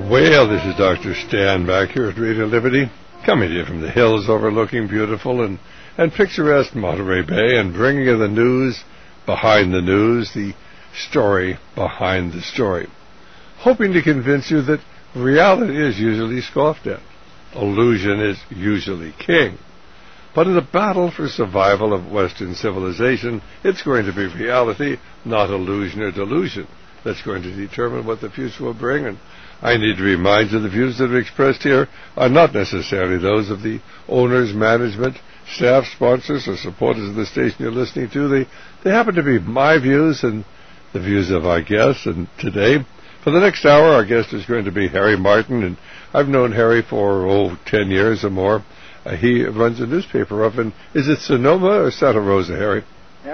Well, this is Dr. Stan back here at Radio Liberty, coming to you from the hills overlooking beautiful and picturesque Monterey Bay, and bringing you the news behind the news, the story behind the story. Hoping to convince you that reality is usually scoffed at. Illusion is usually king. But in the battle for survival of Western civilization, it's going to be reality, not illusion or delusion, that's going to determine what the future will bring. And I need to remind you the views that are expressed here are not necessarily those of the owners, management, staff, sponsors, or supporters of the station you're listening to. They happen to be my views and the views of our guests. And today, for the next hour, our guest is going to be Harry Martin, and I've known Harry for 10 years or more. He runs a newspaper up in, is it Sonoma or Santa Rosa, Harry?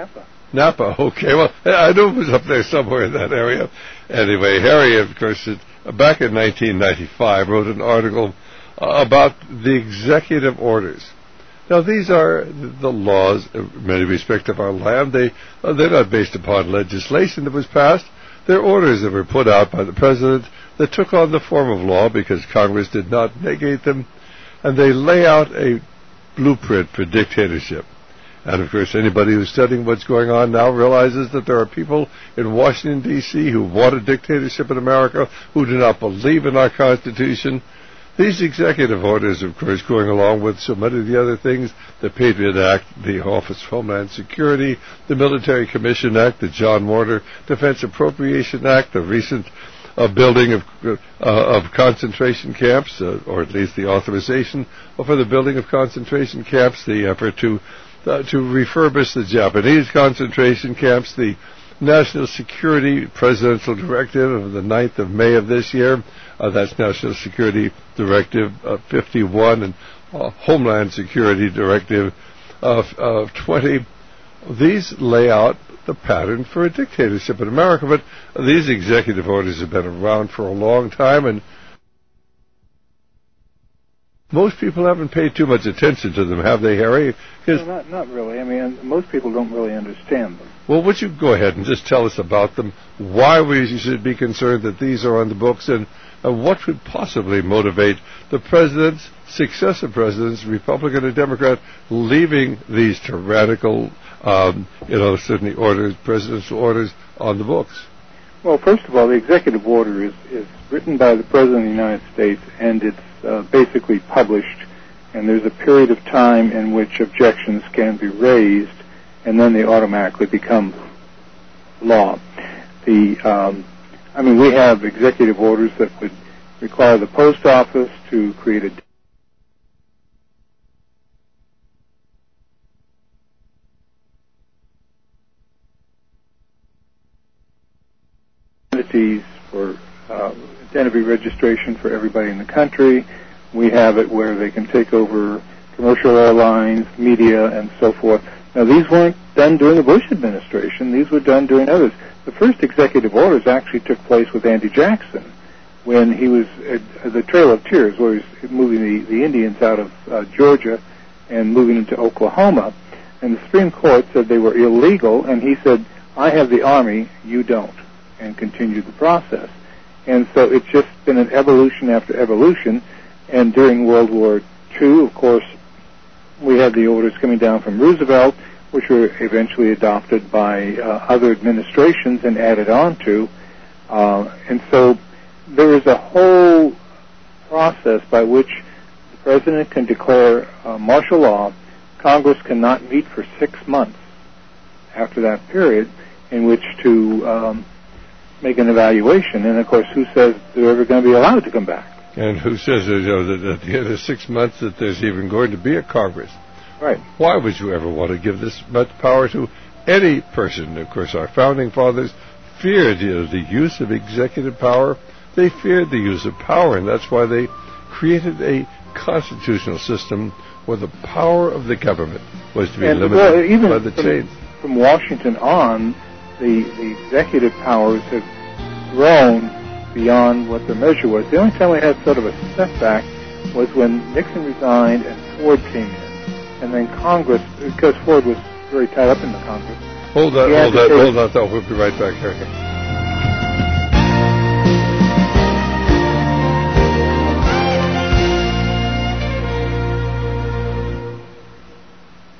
Napa, okay. Well, I knew it was up there somewhere in that area. Anyway, Harry, of course, back in 1995, wrote an article about the executive orders. Now, these are the laws, in many respects, of our land. They're not based upon legislation that was passed. They're orders that were put out by the president that took on the form of law because Congress did not negate them. And they lay out a blueprint for dictatorship. And, of course, anybody who's studying what's going on now realizes that there are people in Washington, D.C. who want a dictatorship in America, who do not believe in our Constitution. These executive orders, of course, going along with so many of the other things, the Patriot Act, the Office of Homeland Security, the Military Commission Act, the John Warner Defense Appropriation Act, the recent building of concentration camps, or at least the authorization for the building of concentration camps, the effort to refurbish the Japanese concentration camps, the National Security Presidential Directive of the 9th of May of this year, that's National Security Directive 51, and Homeland Security Directive of 20. These lay out the pattern for a dictatorship in America, but these executive orders have been around for a long time, and most people haven't paid too much attention to them, have they, Harry? No, not really. I mean, most people don't really understand them. Well, would you go ahead and just tell us about them, why we should be concerned that these are on the books, and what would possibly motivate the presidents, successive presidents, Republican or Democrat, leaving these tyrannical, certainly orders, presidential orders on the books? Well, first of all, the executive order is written by the President of the United States, and it's basically published, and there's a period of time in which objections can be raised, and then they automatically become law. We have executive orders that would require the post office to create a entities for identity registration for everybody in the country. We have it where they can take over commercial airlines, media, and so forth. Now, these weren't done during the Bush administration. These were done during others. The first executive orders actually took place with Andy Jackson when he was at the Trail of Tears, where he was moving the Indians out of Georgia and moving into Oklahoma. And the Supreme Court said they were illegal, and he said, I have the Army, you don't, and continued the process. And so it's just been an evolution after evolution. And during World War II, of course, we had the orders coming down from Roosevelt, which were eventually adopted by other administrations and added on to. And so there is a whole process by which the President can declare martial law. Congress cannot meet for 6 months after that period in which to make an evaluation. And, of course, who says they're ever going to be allowed to come back? And who says that at the end of 6 months that there's even going to be a Congress? Right. Why would you ever want to give this much power to any person? Of course, our founding fathers feared the use of executive power. They feared the use of power, and that's why they created a constitutional system where the power of the government was to be limited by the chains. From Washington on, the executive powers have grown beyond what the measure was. The only time we had sort of a setback was when Nixon resigned and Ford came in. And then Congress, because Ford was very tied up in the Congress. Hold on, we'll be right back here.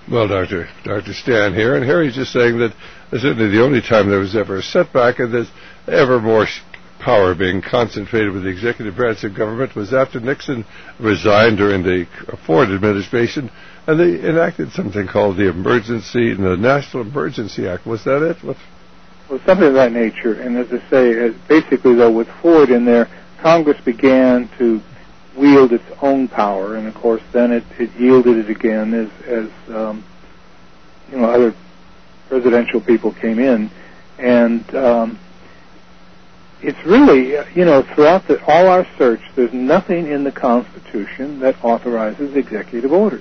Well, Dr. Stan here, and Harry's just saying that certainly the only time there was ever a setback and there's ever more power being concentrated with the executive branch of government was after Nixon resigned during the Ford administration, and they enacted something called the National Emergency Act. Was that it? Well, something of that nature. And as I say, basically, though, with Ford in there, Congress began to wield its own power, and of course, then it yielded it again as other presidential people came in, and it's really, throughout all our search, there's nothing in the Constitution that authorizes executive orders.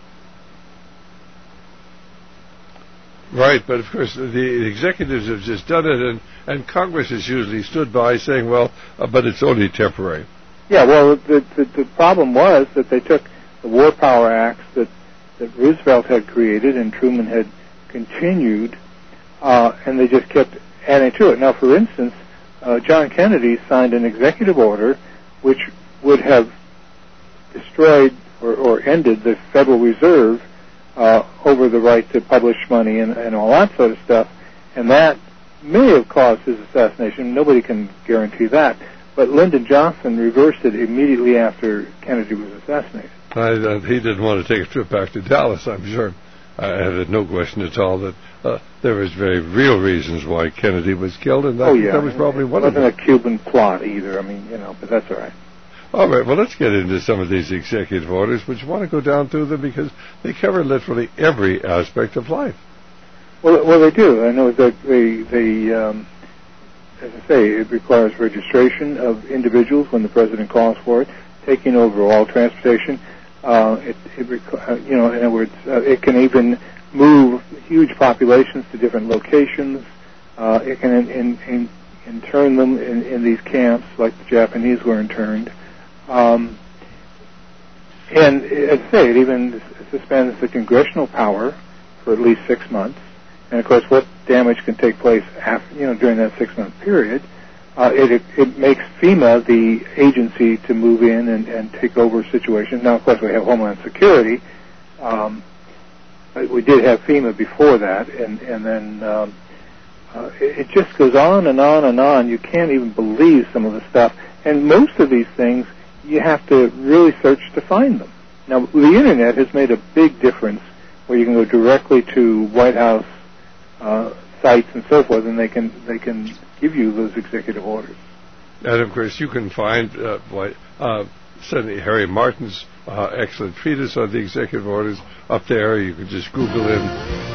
Right, but of course the executives have just done it, and Congress has usually stood by saying, well, but it's only temporary. Yeah, well, the problem was that they took the War Power Acts that Roosevelt had created and Truman had continued, and they just kept adding to it. Now, for instance, John Kennedy signed an executive order which would have destroyed or ended the Federal Reserve over the right to publish money and all that sort of stuff, and that may have caused his assassination. Nobody can guarantee that. But Lyndon Johnson reversed it immediately after Kennedy was assassinated. He didn't want to take a trip back to Dallas, I'm sure. I had no question at all that there was very real reasons why Kennedy was killed, and that was probably one of them. It wasn't a Cuban plot either, but that's all right. All right, well, let's get into some of these executive orders, which you want to go down through them because they cover literally every aspect of life. Well, they do. I know that they as I say, it requires registration of individuals when the president calls for it, taking over all transportation. In other words, it can even move huge populations to different locations. It can intern them in these camps like the Japanese were interned. And as I say, it even suspends the congressional power for at least 6 months. And of course, what damage can take place after, during that 6-month period? It makes FEMA the agency to move in and take over situations. Now, of course, we have Homeland Security. We did have FEMA before that, and then it just goes on and on and on. You can't even believe some of the stuff. And most of these things, you have to really search to find them. Now, the Internet has made a big difference where you can go directly to White House sites and so forth, and they can give you those executive orders. And of course, you can find Senator Harry Martin's excellent treatise on the executive orders up there. You can just Google him.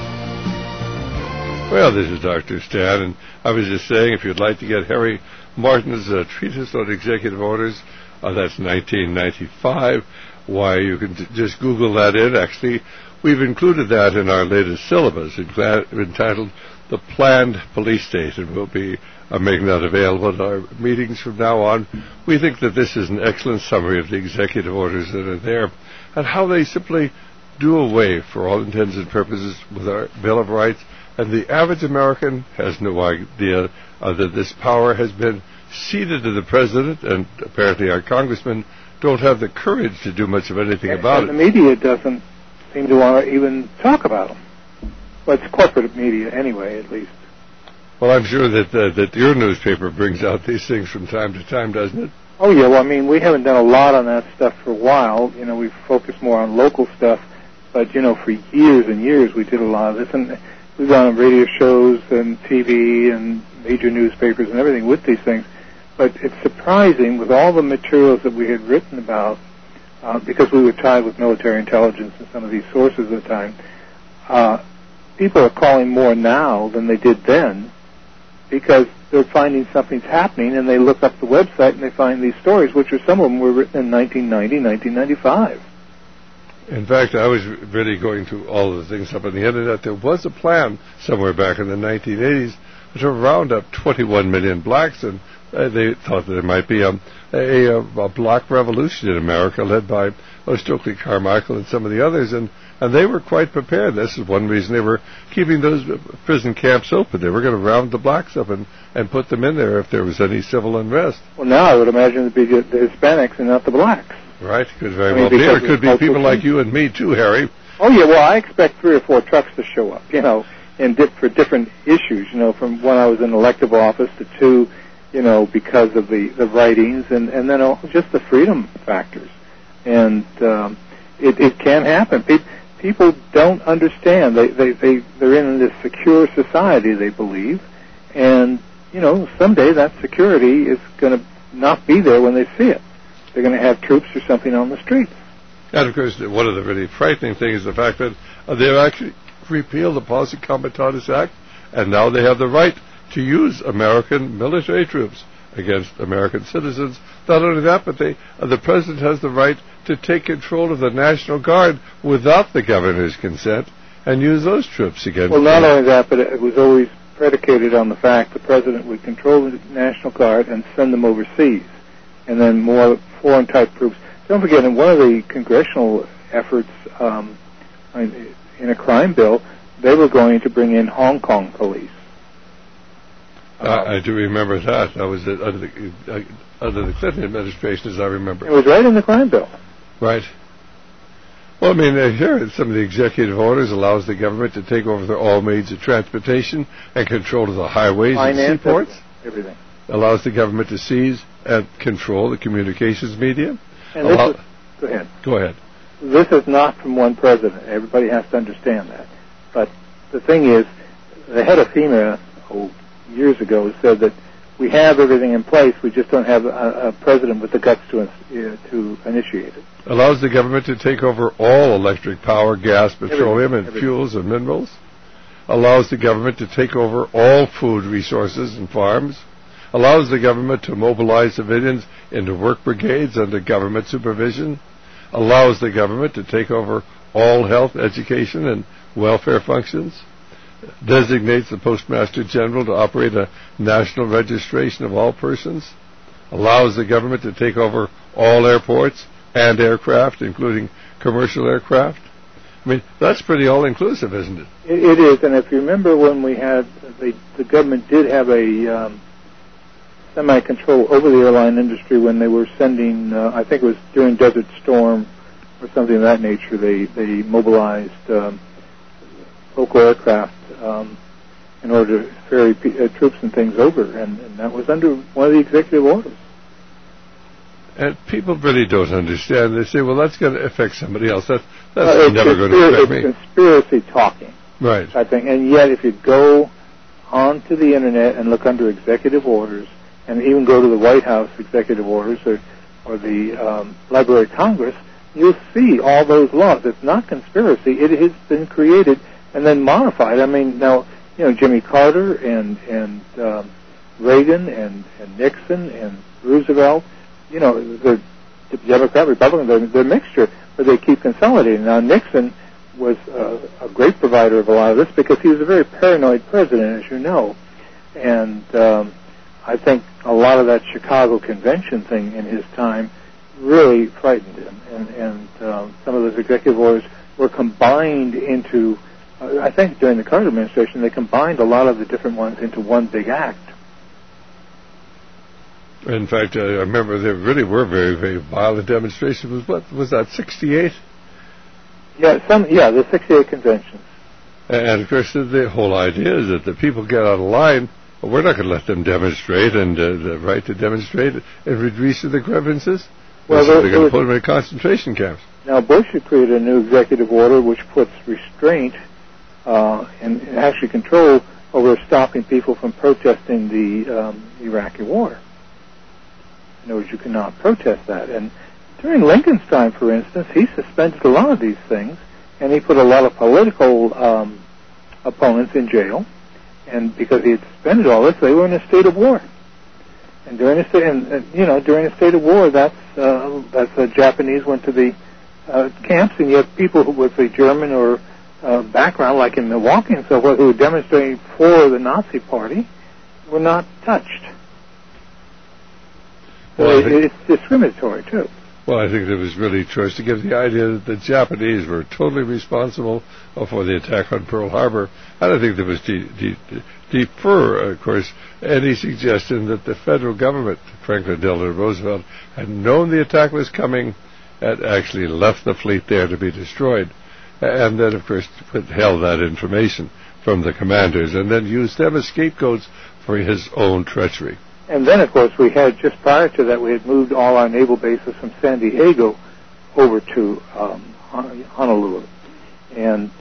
Well, this is Dr. Stan, and I was just saying, if you'd like to get Harry Martin's treatise on executive orders, that's 1995. Why, you can just Google that in. Actually, we've included that in our latest syllabus entitled The Planned Police State, and we'll be making that available at our meetings from now on. We think that this is an excellent summary of the executive orders that are there and how they simply do away, for all intents and purposes, with our Bill of Rights. And the average American has no idea that this power has been ceded to the president, and apparently our congressmen don't have the courage to do much of anything about it. The media doesn't seem to want to even talk about them. Well, it's corporate media anyway, at least. Well, I'm sure that your newspaper brings out these things from time to time, doesn't it? Oh, yeah. Well, we haven't done a lot on that stuff for a while. We've focused more on local stuff. But, for years and years we did a lot of this. And we've gone on radio shows and TV and major newspapers and everything with these things. But it's surprising, with all the materials that we had written about, because we were tied with military intelligence and some of these sources at the time, people are calling more now than they did then, because they're finding something's happening, and they look up the website and they find these stories, which are some of them were written in 1990, 1995. In fact, I was really going through all of the things up on the Internet. There was a plan somewhere back in the 1980s to round up 21 million blacks, and they thought that there might be a black revolution in America led by Stokely Carmichael and some of the others, and they were quite prepared. This is one reason they were keeping those prison camps open. They were going to round the blacks up and put them in there if there was any civil unrest. Well, now I would imagine it would be the Hispanics and not the blacks. Right, could very well be. Or it could be people like you and me, too, Harry, Oh, yeah, well, I expect 3 or 4 trucks to show up, for different issues, from when I was in elective office to 2, because of the writings and then just the freedom factors. And it can happen. People don't understand. They're in this secure society, they believe, and someday that security is going to not be there when they see it. They're going to have troops or something on the streets. And of course, one of the really frightening things is the fact that they've actually repealed the Posse Comitatus Act, and now they have the right to use American military troops against American citizens. Not only that, but the president has the right to take control of the National Guard without the governor's consent and use those troops against. Well, not only that, but it was always predicated on the fact the president would control the National Guard and send them overseas, and then more foreign-type troops. Don't forget, in one of the congressional efforts in a crime bill, they were going to bring in Hong Kong police. I do remember that. That was under the Clinton administration, as I remember. It was right in the crime bill. Right. Well, I mean, here, some of the executive orders allows the government to take over all modes of transportation and control of the highways and seaports. Everything. Allows the government to seize and control the communications media. And go ahead. Go ahead. This is not from one president. Everybody has to understand that. But the thing is, the head of FEMA, years ago, said that we have everything in place, we just don't have a president with the guts to initiate it. Allows the government to take over all electric power, gas, petroleum, and fuels and minerals. Allows the government to take over all food resources and farms. Allows the government to mobilize civilians into work brigades under government supervision. Allows the government to take over all health, education, and welfare functions. Designates the Postmaster General to operate a national registration of all persons. Allows the government to take over all airports and aircraft, including commercial aircraft. I mean, that's pretty all-inclusive, isn't it? It is, and if you remember when we had, the government did have a semi-control over the airline industry when they were sending, I think it was during Desert Storm or something of that nature, they mobilized local aircraft in order to ferry troops and things over, and that was under one of the executive orders. And people really don't understand. They say, well, that's going to affect somebody else. That's never going to affect me. It's conspiracy talking. Right. I think. And yet, if you go onto the Internet and look under executive orders, and even go to the White House executive orders or the Library of Congress, you'll see all those laws. It's not conspiracy. It has been created and then modified. I mean, now, Jimmy Carter and Reagan and Nixon and Roosevelt, the Democrat, Republican, they're a mixture, but they keep consolidating. Now, Nixon was a great provider of a lot of this because he was a very paranoid president, as you know. And I think a lot of that Chicago Convention thing in his time really frightened him. And some of those executive orders were combined into, I think during the Carter administration, they combined a lot of the different ones into one big act. In fact, I remember there really were very, very violent demonstrations. What was that, 68? The 68 conventions. And of course, the whole idea is that the people get out of line. Well, we're not going to let them demonstrate, and the right to demonstrate and redress their grievances. Well, so they're going to put them in concentration camps. Now, Bush had created a new executive order which puts restraint and actually control over stopping people from protesting the Iraqi war. In other words, you cannot protest that. And during Lincoln's time, for instance, he suspended a lot of these things, and he put a lot of political opponents in jail. And because he had suspended all this, they were in a state of war. And during a state of war, that's the Japanese went to the camps, and you have people who with a German or background, like in Milwaukee and so forth, who were demonstrating for the Nazi Party, were not touched. So it's discriminatory, too. Well, I think it was really choice to give the idea that the Japanese were totally responsible for the attack on Pearl Harbor. And I think there was defer, of course, any suggestion that the federal government, Franklin Delano Roosevelt, had known the attack was coming and actually left the fleet there to be destroyed. and then, of course, withheld that information from the commanders and then used them as scapegoats for his own treachery. And then, of course, we had, just prior to that, we had moved all our naval bases from San Diego over to Honolulu. And,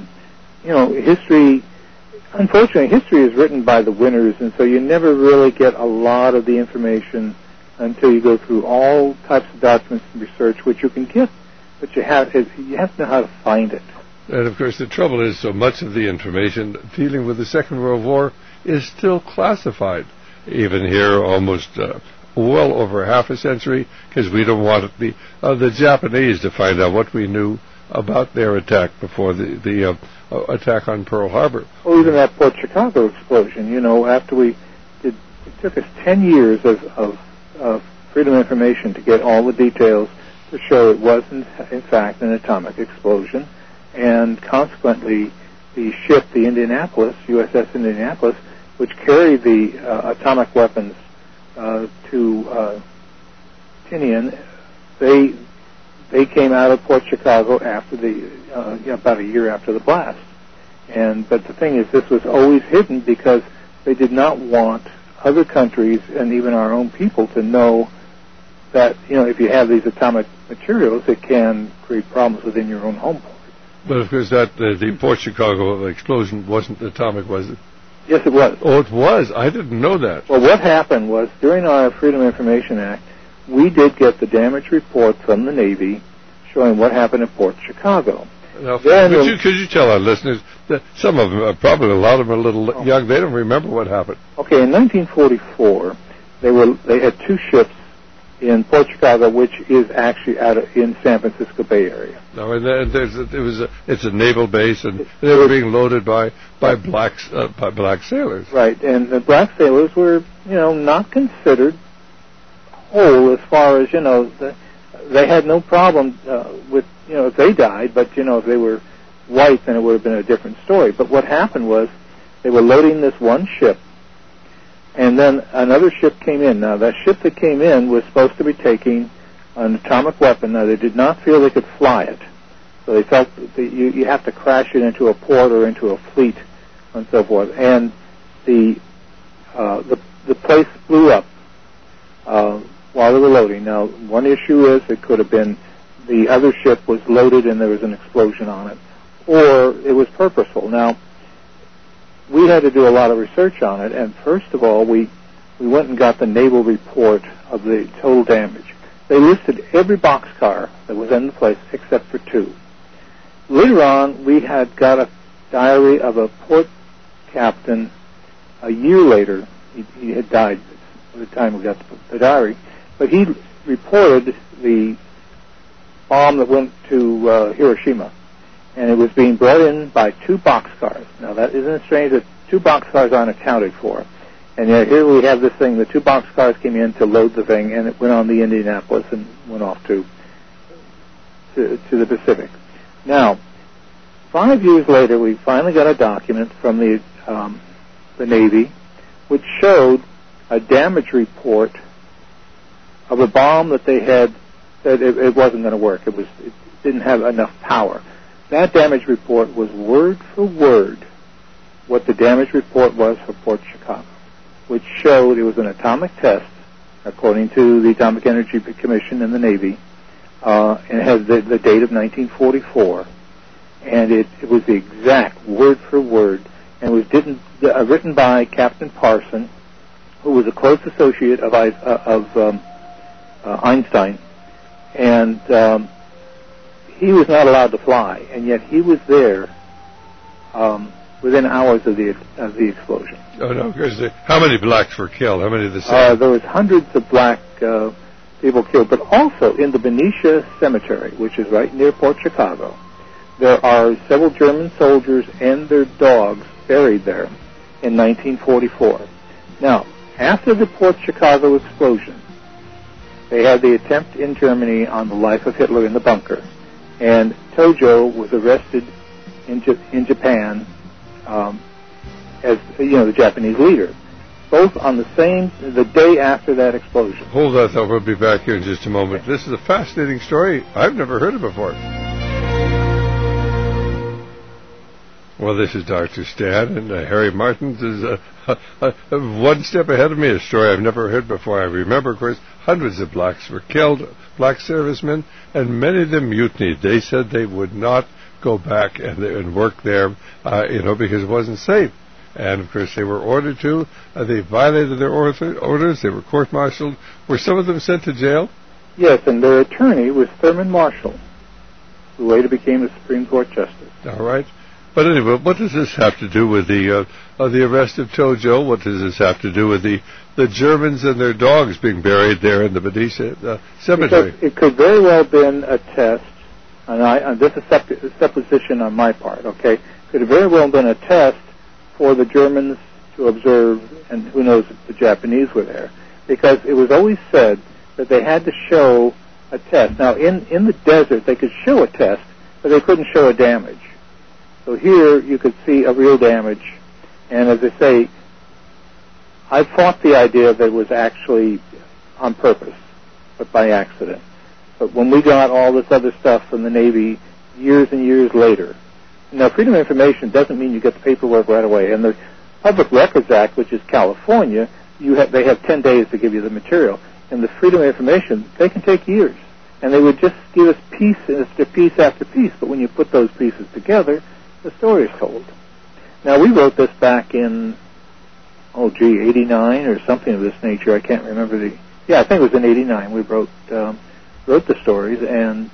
history, unfortunately, history is written by the winners, and so you never really get a lot of the information until you go through all types of documents and research, which you can get, but you have to know how to find it. And, of course, the trouble is so much of the information dealing with the Second World War is still classified, even here almost well over half a century, because we don't want the Japanese to find out what we knew about their attack before the attack on Pearl Harbor. Well, even that Port Chicago explosion, after it took us 10 years of Freedom of Information to get all the details to show it wasn't, in fact, an atomic explosion. And consequently, the ship, the Indianapolis, USS Indianapolis, which carried the atomic weapons to Tinian, they came out of Port Chicago after about a year after the blast. But the thing is, this was always hidden because they did not want other countries and even our own people to know that, if you have these atomic materials, it can create problems within your own home port. But, of course, the Port Chicago explosion wasn't atomic, was it? Yes, it was. Oh, it was? I didn't know that. Well, what happened was, during our Freedom of Information Act, we did get the damage report from the Navy showing what happened at Port Chicago. Now, could you tell our listeners that some of them, probably a lot of them are a little young, they don't remember what happened. Okay, in 1944, they had two ships in Port Chicago, which is actually in San Francisco Bay Area. No, and it's a naval base, and they were being loaded by black sailors. Right, and the black sailors were, not considered whole as far as, they had no problem with, if they died, but, if they were white, then it would have been a different story. But what happened was they were loading this one ship, and then another ship came in. Now, that ship that came in was supposed to be taking an atomic weapon. Now, they did not feel they could fly it. So they felt that you have to crash it into a port or into a fleet and so forth. And the place blew up while they were loading. Now, one issue is it could have been the other ship was loaded and there was an explosion on it, or it was purposeful. Now, we had to do a lot of research on it, and first of all, we went and got the naval report of the total damage. They listed every boxcar that was in the place except for two. Later on, we had got a diary of a port captain a year later. He had died by the time we got the diary, but he reported the bomb that went to Hiroshima, and it was being brought in by two boxcars. Now, that isn't strange that two boxcars aren't accounted for. And yet here we have this thing, the two boxcars came in to load the thing, and it went on the Indianapolis and went off to the Pacific. Now, 5 years later, we finally got a document from the Navy which showed a damage report of a bomb that they had said it wasn't going to work. It didn't have enough power. That damage report was word for word what the damage report was for Port Chicago, which showed it was an atomic test, according to the Atomic Energy Commission and the Navy, and it has the date of 1944, and it was the exact word for word, and it was written by Captain Parson, who was a close associate of Einstein, and he was not allowed to fly, and yet he was there within hours of the explosion. Oh, no, because how many blacks were killed? How many of the same? There was hundreds of black people killed, but also in the Benicia Cemetery, which is right near Port Chicago, there are several German soldiers and their dogs buried there in 1944. Now, after the Port Chicago explosion, they had the attempt in Germany on the life of Hitler in the bunker, and Tojo was arrested in Japan as the Japanese leader, both on the day after that explosion. Hold that thought. We'll be back here in just a moment. This is a fascinating story I've never heard of before. Well, this is Dr. Stan, and Harry Martins is one step ahead of me, a story I've never heard before. I remember, of course, hundreds of blacks were killed, black servicemen, and many of them mutinied. They said they would not go back and work there, because it wasn't safe. And, of course, they were ordered to. They violated their orders. They were court-martialed. Were some of them sent to jail? Yes, and their attorney was Thurman Marshall, who later became a Supreme Court justice. All right. But anyway, what does this have to do with the arrest of Tojo? What does this have to do with the Germans and their dogs being buried there in the Benicia cemetery? Because it could very well have been a test, and this is a supposition on my part, okay? Could have very well have been a test for the Germans to observe, and who knows if the Japanese were there, because it was always said that they had to show a test. Now, in the desert, they could show a test, but they couldn't show a damage. So here you could see a real damage, and as I say, I fought the idea that it was actually on purpose, but by accident. But when we got all this other stuff from the Navy years and years later, now Freedom of Information doesn't mean you get the paperwork right away, and the Public Records Act, which is California, they have 10 days to give you the material. And the Freedom of Information, they can take years, and they would just give us piece after piece after piece, but when you put those pieces together, the story is told. Now, we wrote this back in, 89 or something of this nature. I can't remember I think it was in 89 we wrote the stories, and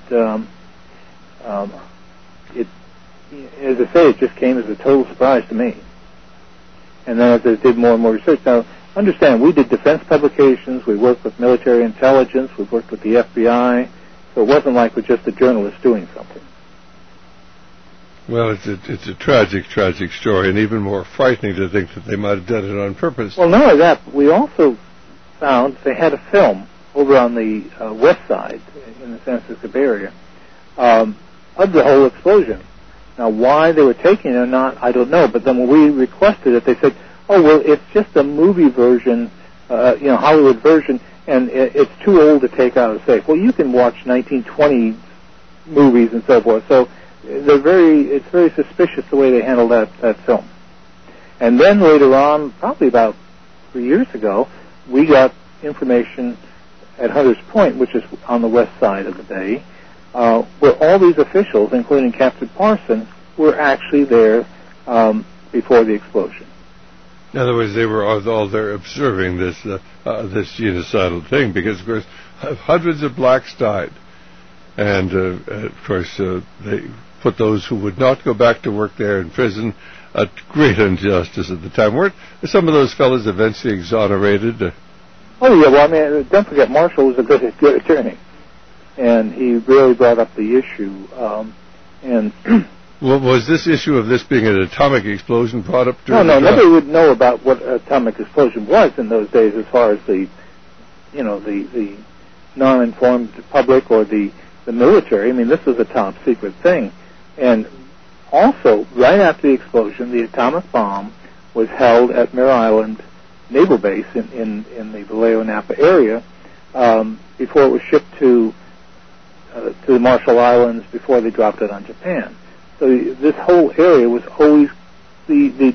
it, as I say, it just came as a total surprise to me. And then as I did more and more research, now, understand, we did defense publications, we worked with military intelligence, we worked with the FBI, so it wasn't like we're just a journalist doing something. Well, it's a tragic, tragic story, and even more frightening to think that they might have done it on purpose. Well, not only that, but we also found they had a film over on the west side, in the San Francisco Bay Area, of the whole explosion. Now, why they were taking it or not, I don't know, but then when we requested it, they said, it's just a movie version, Hollywood version, and it's too old to take out of the safe. Well, you can watch 1920 movies and so forth, so it's very suspicious the way they handled that film. And then later on, probably about 3 years ago, we got information at Hunters Point, which is on the west side of the bay, where all these officials, including Captain Parson, were actually there before the explosion. In other words, they were all there observing this genocidal thing, because, of course, hundreds of blacks died. And, of course, they put those who would not go back to work there in prison at great injustice at the time. Weren't some of those fellows eventually exonerated? Oh, yeah, well, I mean, don't forget, Marshall was a good attorney, and he really brought up the issue. Well, was this issue of this being an atomic explosion brought up during the trial? Nobody would know about what atomic explosion was in those days as far as the non-informed public or the military. I mean, this was a top secret thing. And also, right after the explosion, the atomic bomb was held at Mare Island Naval Base in the Vallejo Napa area before it was shipped to the Marshall Islands before they dropped it on Japan. So this whole area was always the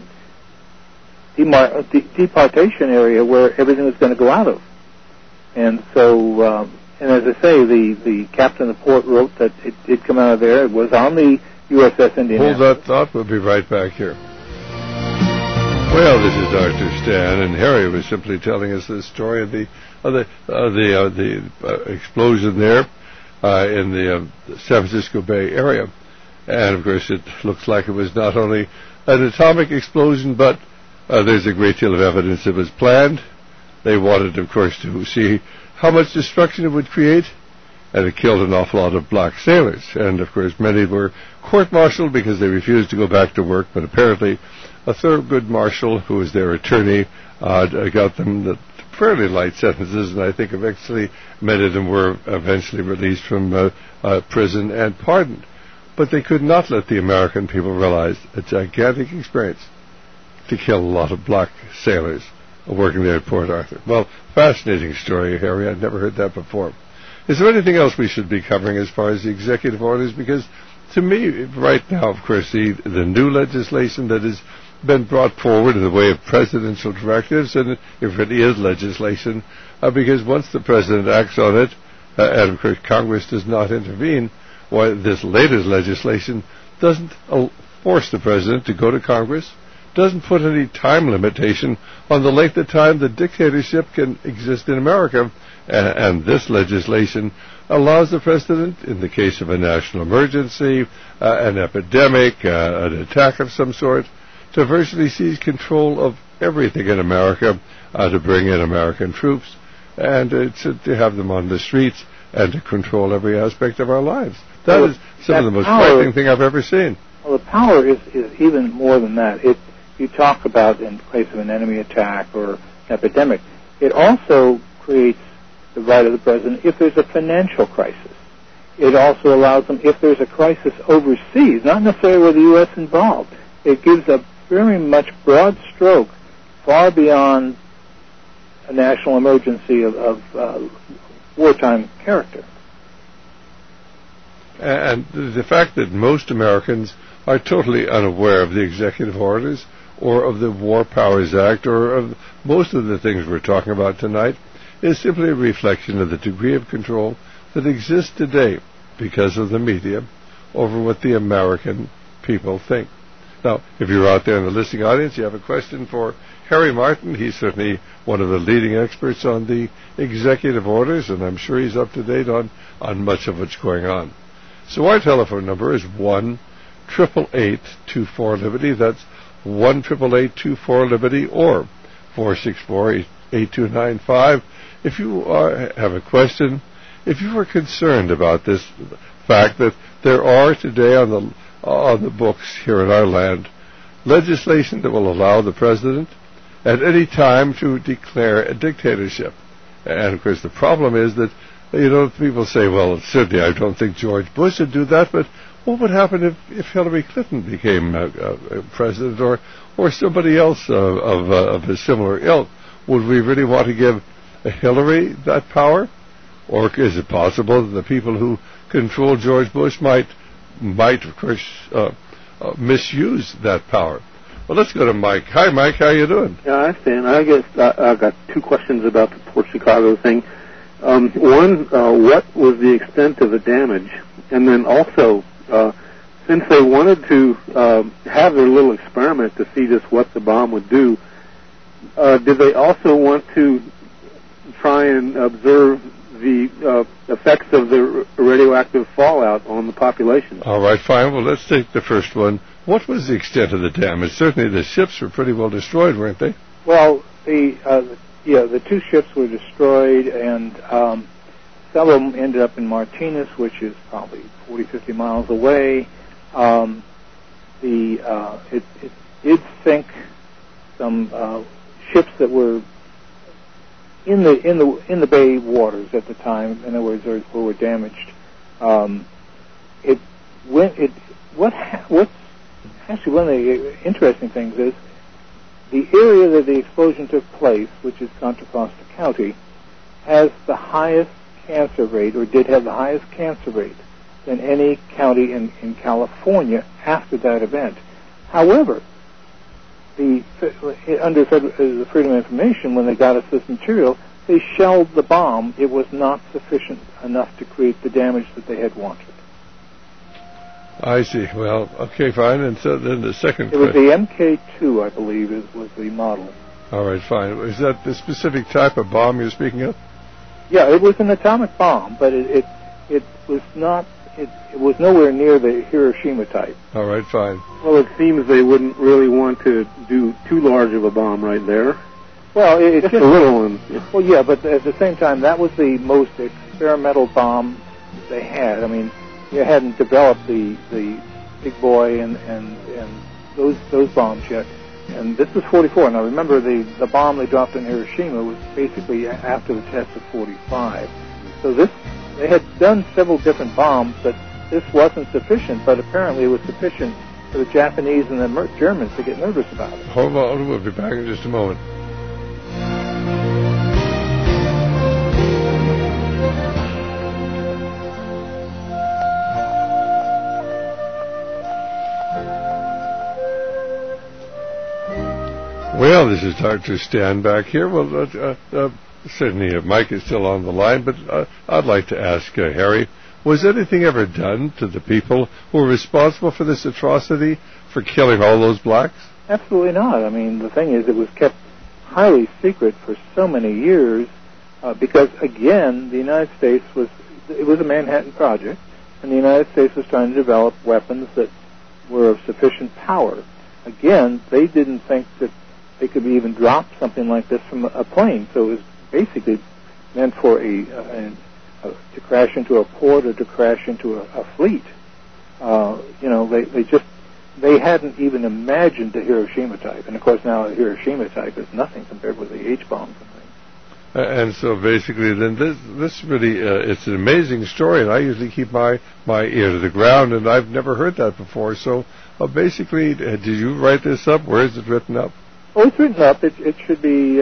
deportation area where everything was going to go out of. And so, and as I say, the captain of the port wrote that it did come out of there. It was on the USS Indianapolis. Hold that thought. We'll be right back here. Well, this is Dr. Stan, and Harry was simply telling us the story of the explosion there in the San Francisco Bay Area. And, of course, it looks like it was not only an atomic explosion, but there's a great deal of evidence it was planned. They wanted, of course, to see how much destruction it would create, and it killed an awful lot of black sailors. And, of course, many were court-martialed because they refused to go back to work, but apparently a Thurgood Marshall, who was their attorney, got them the fairly light sentences, and I think eventually many of them were eventually released from prison and pardoned. But they could not let the American people realize a gigantic experience to kill a lot of black sailors working there at Port Arthur. Well, fascinating story, Harry. I'd never heard that before. Is there anything else we should be covering as far as the executive orders? Because to me, right now, of course, the new legislation that has been brought forward in the way of presidential directives, and it really is legislation, because once the president acts on it, and of course Congress does not intervene, why this latest legislation doesn't force the president to go to Congress, doesn't put any time limitation on the length of time the dictatorship can exist in America, and this legislation allows the president, in the case of a national emergency, an epidemic, an attack of some sort, to virtually seize control of everything in America, to bring in American troops, and to have them on the streets, and to control every aspect of our lives. That is some of the most frightening thing I've ever seen. Well, the power is even more than that. You talk about in case of an enemy attack or an epidemic, it also creates the right of the president if there's a financial crisis. It also allows them, if there's a crisis overseas, not necessarily with the U.S. involved, it gives a very much broad stroke far beyond a national emergency of wartime character. And the fact that most Americans are totally unaware of the executive orders or of the War Powers Act or of most of the things we're talking about tonight is simply a reflection of the degree of control that exists today because of the media over what the American people think. Now, if you're out there in the listening audience, you have a question for Harry Martin. He's certainly one of the leading experts on the executive orders, and I'm sure he's up to date on much of what's going on. So our telephone number is 1-888-24-LIBERTY. That's 1-888-24-LIBERTY or 464-8295. If you have a question, if you are concerned about this fact that there are today on the books here in our land legislation that will allow the president at any time to declare a dictatorship. And of course the problem is that, people say, well, certainly I don't think George Bush would do that, but what would happen if Hillary Clinton became president or somebody else of a similar ilk? Would we really want to give Hillary that power? Or is it possible that the people who control George Bush might of course, misuse that power? Well, let's go to Mike. Hi, Mike. How you doing? Yeah, hi, Stan. I guess I've got two questions about the Port Chicago thing. One, what was the extent of the damage? And then also, since they wanted to have their little experiment to see just what the bomb would do, did they also want to try and observe the effects of the radioactive fallout on the population? All right, fine. Well, let's take the first one. What was the extent of the damage? Certainly the ships were pretty well destroyed, weren't they? Well, the two ships were destroyed, and some of them ended up in Martinez, which is probably 40, 50 miles away. It did sink some ships that were in the bay waters at the time. In other words, they were damaged. Actually, one of the interesting things is the area that the explosion took place, which is Contra Costa County, has the highest cancer rate, or did have the highest cancer rate than any county in California after that event. However, under the Freedom of Information, when they got us this material, they shelled the bomb. It was not sufficient enough to create the damage that they had wanted. I see. Well, okay, fine. And so then the second question. It was the MK2, I believe, was the model. All right, fine. Is that the specific type of bomb you're speaking of? Yeah, it was an atomic bomb, but it was not. It was nowhere near the Hiroshima type. All right, fine. Well, it seems they wouldn't really want to do too large of a bomb right there. Well, it's just a little one. Well, yeah, but at the same time, that was the most experimental bomb they had. I mean, you hadn't developed the big boy and those bombs yet. And this was 44. Now, remember, the bomb they dropped in Hiroshima was basically after the test of 45. So they had done several different bombs, but this wasn't sufficient. But apparently it was sufficient for the Japanese and the Germans to get nervous about it. Hold on, we'll be back in just a moment. Well, this is Dr. Stan back here. Well, certainly Mike is still on the line, but I'd like to ask Harry, was anything ever done to the people who were responsible for this atrocity, for killing all those blacks? Absolutely not. I mean, the thing is, it was kept highly secret for so many years because, again, the United States was a Manhattan Project, and the United States was trying to develop weapons that were of sufficient power. Again, they didn't think that they could even drop something like this from a plane, so it was basically meant for to crash into a port or to crash into a fleet. They hadn't even imagined the Hiroshima type, and of course now the Hiroshima type is nothing compared with the H-bombs and things. And so basically, then this really it's an amazing story, and I usually keep my ear to the ground, and I've never heard that before. So basically, did you write this up? Where is it written up? Oh, it's written up. It should be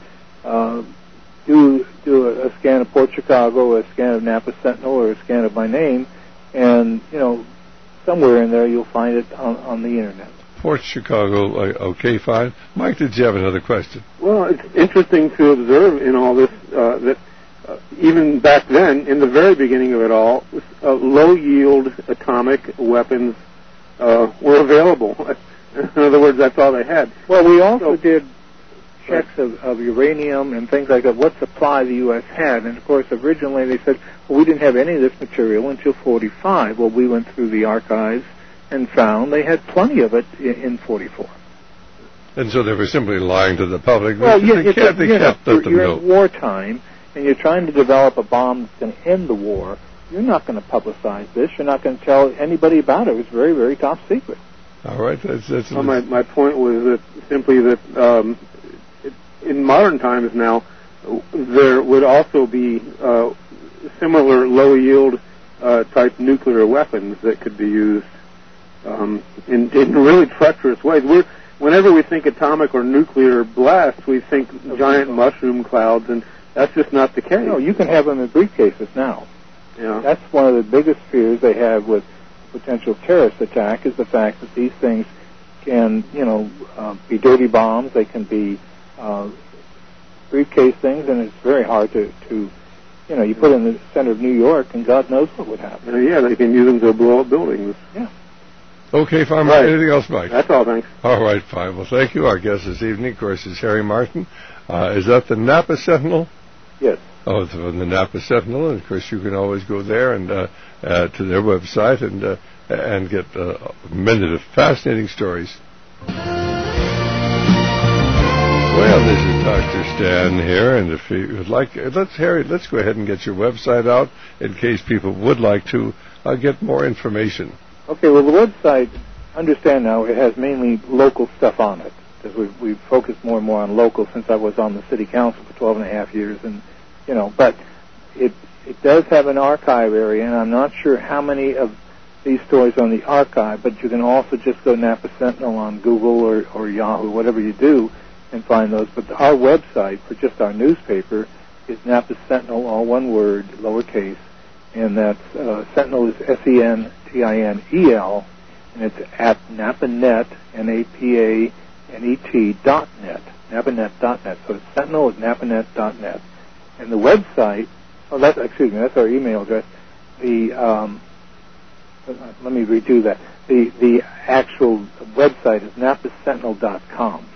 do a scan of Port Chicago, a scan of Napa Sentinel, or a scan of my name, and somewhere in there you'll find it on the internet. Port Chicago, okay, fine. Mike, did you have another question? Well, it's interesting to observe in all this that even back then, in the very beginning of it all, low-yield atomic weapons were available. In other words, that's all they had. Well, we also did checks of uranium and things like that, what supply the U.S. had. And, of course, originally they said, well, we didn't have any of this material until 45. Well, we went through the archives and found they had plenty of it in 44. And so they were simply lying to the public. Well, you're in wartime, and you're trying to develop a bomb that's going to end the war. You're not going to publicize this. You're not going to tell anybody about it. It was very, very top secret. All right. That's my point was that simply that in modern times now, there would also be similar low-yield type nuclear weapons that could be used in really treacherous ways. Whenever we think atomic or nuclear blast, we think giant mushroom clouds, and that's just not the case. No, you can have them in briefcases now. Yeah. That's one of the biggest fears they have with potential terrorist attack, is the fact that these things can, be dirty bombs. They can be briefcase things, and it's very hard to you put in the center of New York, and God knows what would happen. They can use them to blow up buildings. Yeah. Okay, fine. Right. Anything else, Mike? That's all, thanks. All right, fine. Well, thank you. Our guest this evening, of course, is Harry Martin. Is that the Napa Sentinel? Yes. Oh, it's from the Napa Sentinel, and of course you can always go there and to their website and get a minute of fascinating stories. Well, this is Dr. Stan here, and if you would like, Harry, let's go ahead and get your website out in case people would like to get more information. Okay, well, the website, understand now, it has mainly local stuff on it, because we've focused more and more on local since I was on the city council for 12 and a half years, and, but it does have an archive area, and I'm not sure how many of these stories are on the archive, but you can also just go Napa Sentinel on Google or Yahoo, whatever you do, and find those. But our website for just our newspaper is Napa Sentinel, all one word, lowercase, and that's Sentinel is SENTINEL, and it's at NapaNet, NAPANET.net, NapaNet.net. So it's Sentinel at NapaNet.net. And the website, that's our email address. Let me redo that. The actual website is NapaSentinel.com.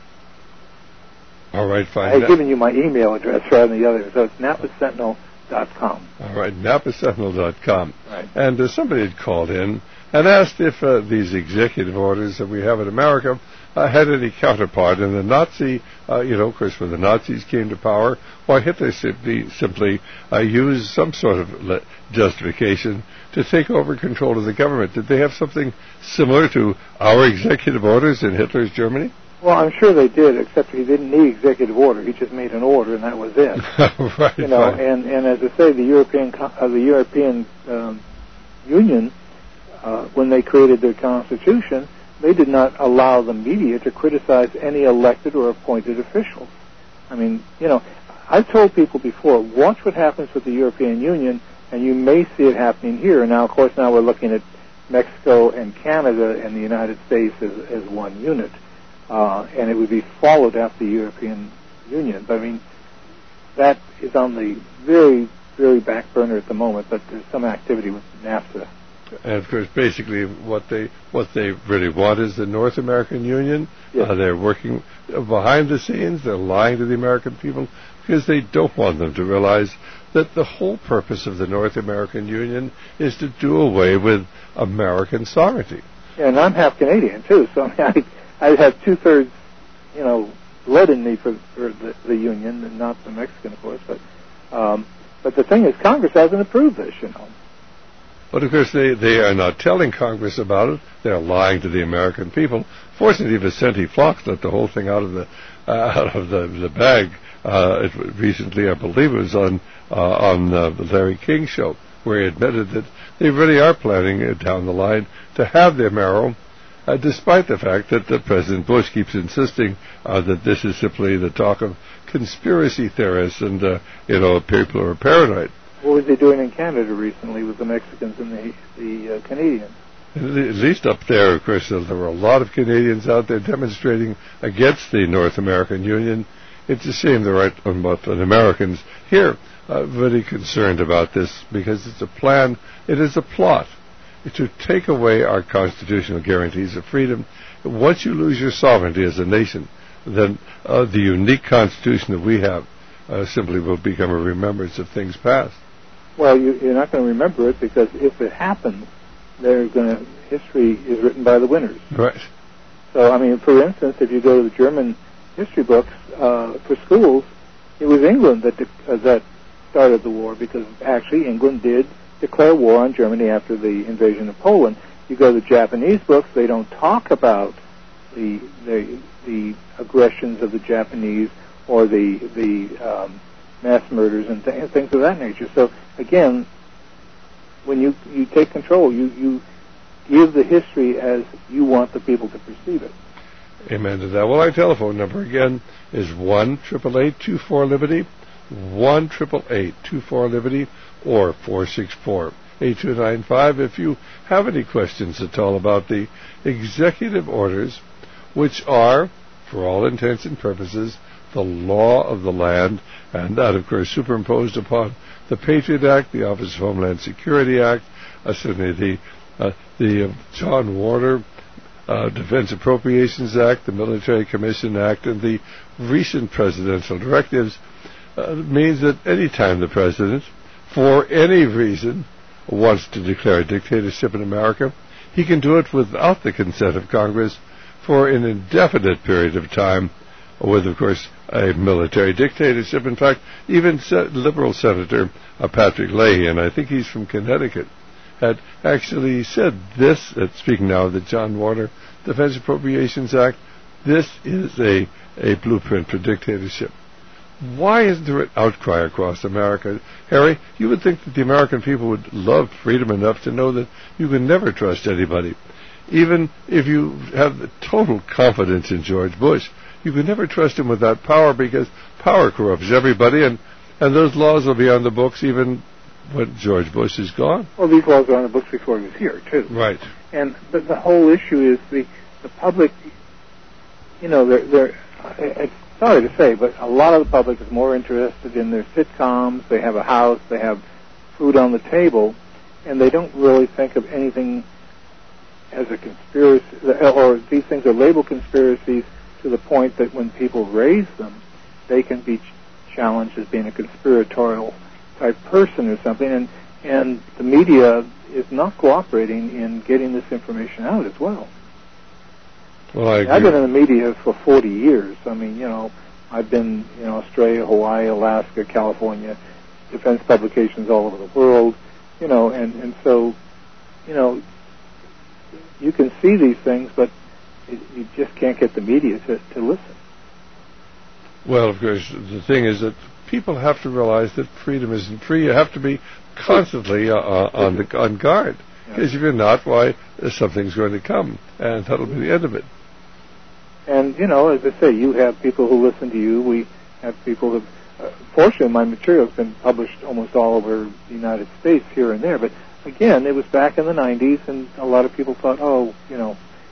All right, fine. I've given you my email address rather than the other, so it's NapaSentinel.com. All right, NapaSentinel.com. Right. And somebody had called in and asked if these executive orders that we have in America had any counterpart. And the Nazi, of course, when the Nazis came to power, why Hitler simply used some sort of justification to take over control of the government. Did they have something similar to our executive orders in Hitler's Germany? Well, I'm sure they did, except he didn't need executive order. He just made an order, and that was it. Right. And as I say, the European Union, when they created their constitution, they did not allow the media to criticize any elected or appointed officials. I mean, I've told people before, watch what happens with the European Union, and you may see it happening here. Now, of course, we're looking at Mexico and Canada and the United States as one unit. and it would be followed after the European Union. But I mean, that is on the very, very back burner at the moment, but there's some activity with NAFTA. And of course, basically, what they really want is the North American Union. Yes. They're working behind the scenes. They're lying to the American people because they don't want them to realize that the whole purpose of the North American Union is to do away with American sovereignty. Yeah, and I'm half Canadian too, so I have 2/3, blood in me for the Union, and not the Mexican, of course. But the thing is, Congress hasn't approved this, But of course, they are not telling Congress about it. They're lying to the American people. Fortunately, Vicente Fox let the whole thing out of the bag. Recently, I believe it was on the Larry King show, where he admitted that they really are planning down the line to have their marrow, despite the fact that President Bush keeps insisting that this is simply the talk of conspiracy theorists and people who are paranoid. What was he doing in Canada recently with the Mexicans and the Canadians? At least up there, of course, there were a lot of Canadians out there demonstrating against the North American Union. It's a shame there aren't enough Americans here really concerned about this, because it's a plan, it is a plot to take away our constitutional guarantees of freedom. Once you lose your sovereignty as a nation, then the unique constitution that we have simply will become a remembrance of things past. Well, you're not going to remember it, because if it happens, history is written by the winners. Right. So, I mean, for instance, if you go to the German history books for schools, it was England that started the war, because actually England did declare war on Germany after the invasion of Poland. You go to the Japanese books, they don't talk about the aggressions of the Japanese or the mass murders and things of that nature. So again, when you take control, you give the history as you want the people to perceive it. Amen to that. Well, our telephone number again is 1-888-24-LIBERTY, 1-888-24-LIBERTY, or 464-8295 if you have any questions at all about the executive orders, which are, for all intents and purposes, the law of the land, and that, of course, superimposed upon the Patriot Act, the Office of Homeland Security Act, certainly the John Warner Defense Appropriations Act, the Military Commission Act, and the recent presidential directives, means that any time the president, for any reason, wants to declare a dictatorship in America, he can do it without the consent of Congress for an indefinite period of time, with, of course, a military dictatorship. In fact, even liberal Senator Patrick Leahy, and I think he's from Connecticut, had actually said this, speaking now of the John Warner Defense Appropriations Act, this is a blueprint for dictatorship. Why isn't there an outcry across America? Harry, you would think that the American people would love freedom enough to know that you can never trust anybody. Even if you have the total confidence in George Bush, you can never trust him with that power, because power corrupts everybody, and those laws will be on the books even when George Bush is gone. Well, these laws are on the books before he was here, too. Right. But the whole issue is the public, it's sorry to say, but a lot of the public is more interested in their sitcoms. They have a house, they have food on the table, and they don't really think of anything as a conspiracy, or these things are labeled conspiracies to the point that when people raise them, they can be challenged as being a conspiratorial type person or something, and the media is not cooperating in getting this information out as well. Well, I agree. I've been in the media for 40 years. I mean, I've been in Australia, Hawaii, Alaska, California, defense publications all over the world, and so, you can see these things, but you just can't get the media to listen. Well, of course, the thing is that people have to realize that freedom isn't free. You have to be constantly on guard. Because if you're not, why, something's going to come, and that'll be the end of it. And, as I say, you have people who listen to you. We have people who, fortunately, my material has been published almost all over the United States, here and there. But, again, it was back in the 90s, and a lot of people thought,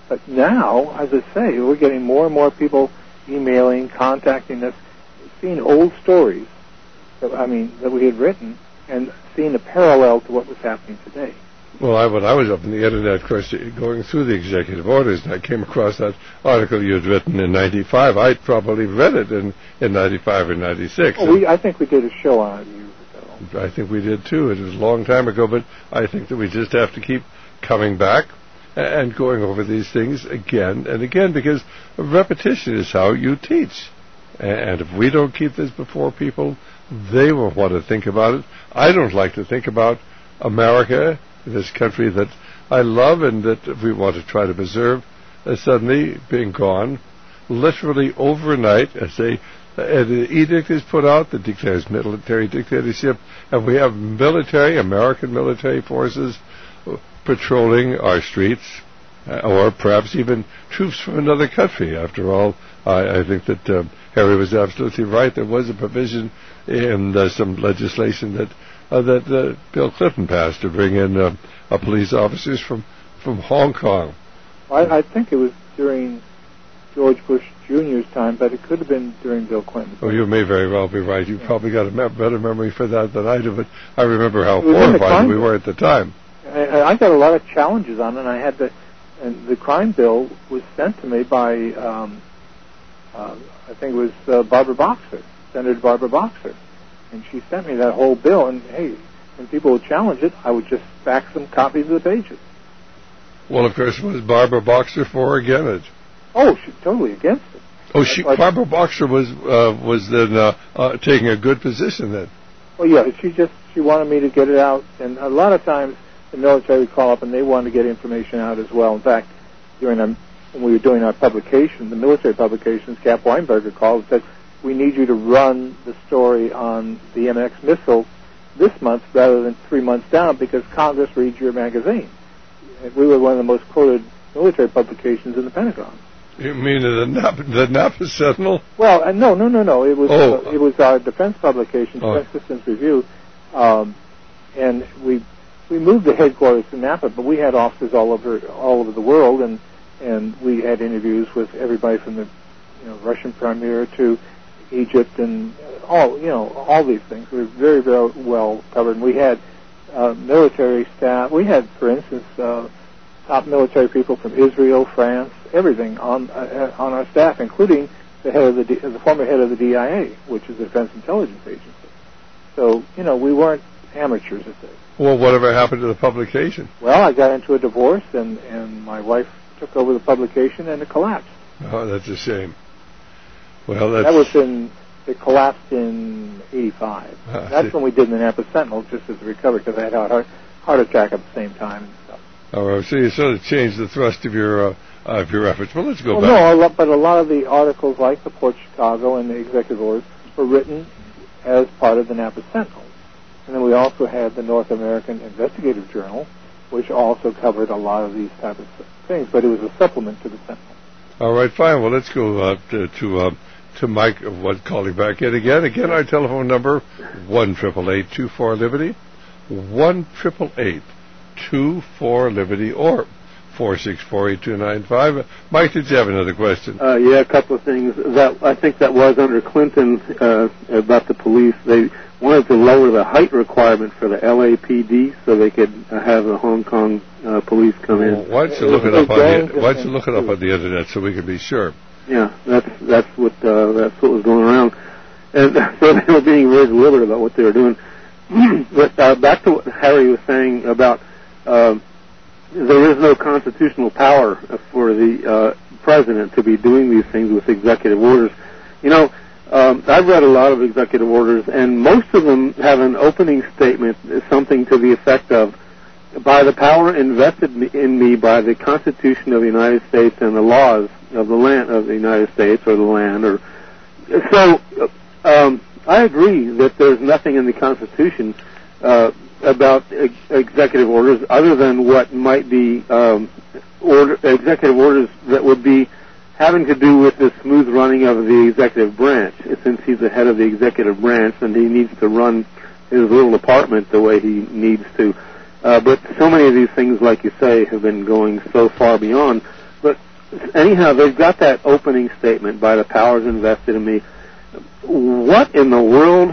But now, as I say, we're getting more and more people emailing, contacting us, seeing old stories that we had written, and seeing a parallel to what was happening today. Well, when I was up on the Internet, of course, going through the executive orders, and I came across that article you had written in 95. I'd probably read it in 95 or 96. Well, I think we did a show on it years ago. I think we did, too. It was a long time ago, but I think that we just have to keep coming back and going over these things again and again, because repetition is how you teach. And if we don't keep this before people, they will want to think about it. I don't like to think about America, this country that I love and that we want to try to preserve, suddenly being gone, literally overnight, as an edict is put out that declares military dictatorship, and we have American military forces patrolling our streets, or perhaps even troops from another country. After all, I think that Harry was absolutely right. There was a provision in some legislation that Bill Clinton passed to bring in police officers from Hong Kong. I think it was during George Bush Jr.'s time, but it could have been during Bill Clinton. Oh, you may very well be right. You've probably got a better memory for that than I do, but I remember how horrified we were at the time. I got a lot of challenges on it, and and the crime bill was sent to me by, I think it was Barbara Boxer, Senator Barbara Boxer. And she sent me that whole bill, and hey, when people would challenge it, I would just fax them copies of the pages. Well, of course, was Barbara Boxer for or against it? Oh, she's totally against it. Oh, Barbara Boxer was then taking a good position then. Well, yeah, she wanted me to get it out, and a lot of times the military would call up and they wanted to get information out as well. In fact, when we were doing our publication, the military publications, Cap Weinberger called and said, "We need you to run the story on the MX missile this month rather than 3 months down because Congress reads your magazine." We were one of the most quoted military publications in the Pentagon. You mean the Napa Sentinel? Well, no. It was our defense publication, Defense Systems Review, and we moved the headquarters to Napa, but we had offices all over the world, and we had interviews with everybody from the Russian premier to Egypt and all these things. We were very, very well covered. And we had military staff. We had, for instance, top military people from Israel, France, everything on our staff, including the former head of the DIA, which is the Defense Intelligence Agency. So we weren't amateurs at this. Well, whatever happened to the publication? Well, I got into a divorce, and my wife took over the publication, and it collapsed. Oh, that's a shame. Well, it collapsed in '85. That's when we did the Napa Sentinel, just as a recovery, because I had a heart attack at the same time and stuff. Oh, right. So you sort of changed the thrust of your efforts. Well, let's go back. No, but a lot of the articles, like the Port Chicago and the executive orders, were written as part of the Napa Sentinel. And then we also had the North American Investigative Journal, which also covered a lot of these types of things, but it was a supplement to the Sentinel. All right, fine. Well, let's go to Mike, calling back in again. Again, our telephone number, 1-888-24-LIBERTY, 1-888-24-LIBERTY, or 464-8295. Mike, did you have another question? Yeah, a couple of things. I think that was under Clinton about the police. They wanted to lower the height requirement for the LAPD so they could have the Hong Kong police come in. Why don't you look it up on the internet so we can be sure? Yeah, that's what was going around, and so they were being very deliberate about what they were doing. But back to what Harry was saying about there is no constitutional power for the president to be doing these things with executive orders. I've read a lot of executive orders, and most of them have an opening statement, something to the effect of, "By the power invested in me by the Constitution of the United States and the laws of the land of the United States," or the land, or so. I agree that there's nothing in the Constitution about executive orders other than what might be executive orders that would be having to do with the smooth running of the executive branch. Since he's the head of the executive branch and he needs to run his little department the way he needs to. But so many of these things, like you say, have been going so far beyond. But anyhow, they've got that opening statement by the powers invested in me. What in the world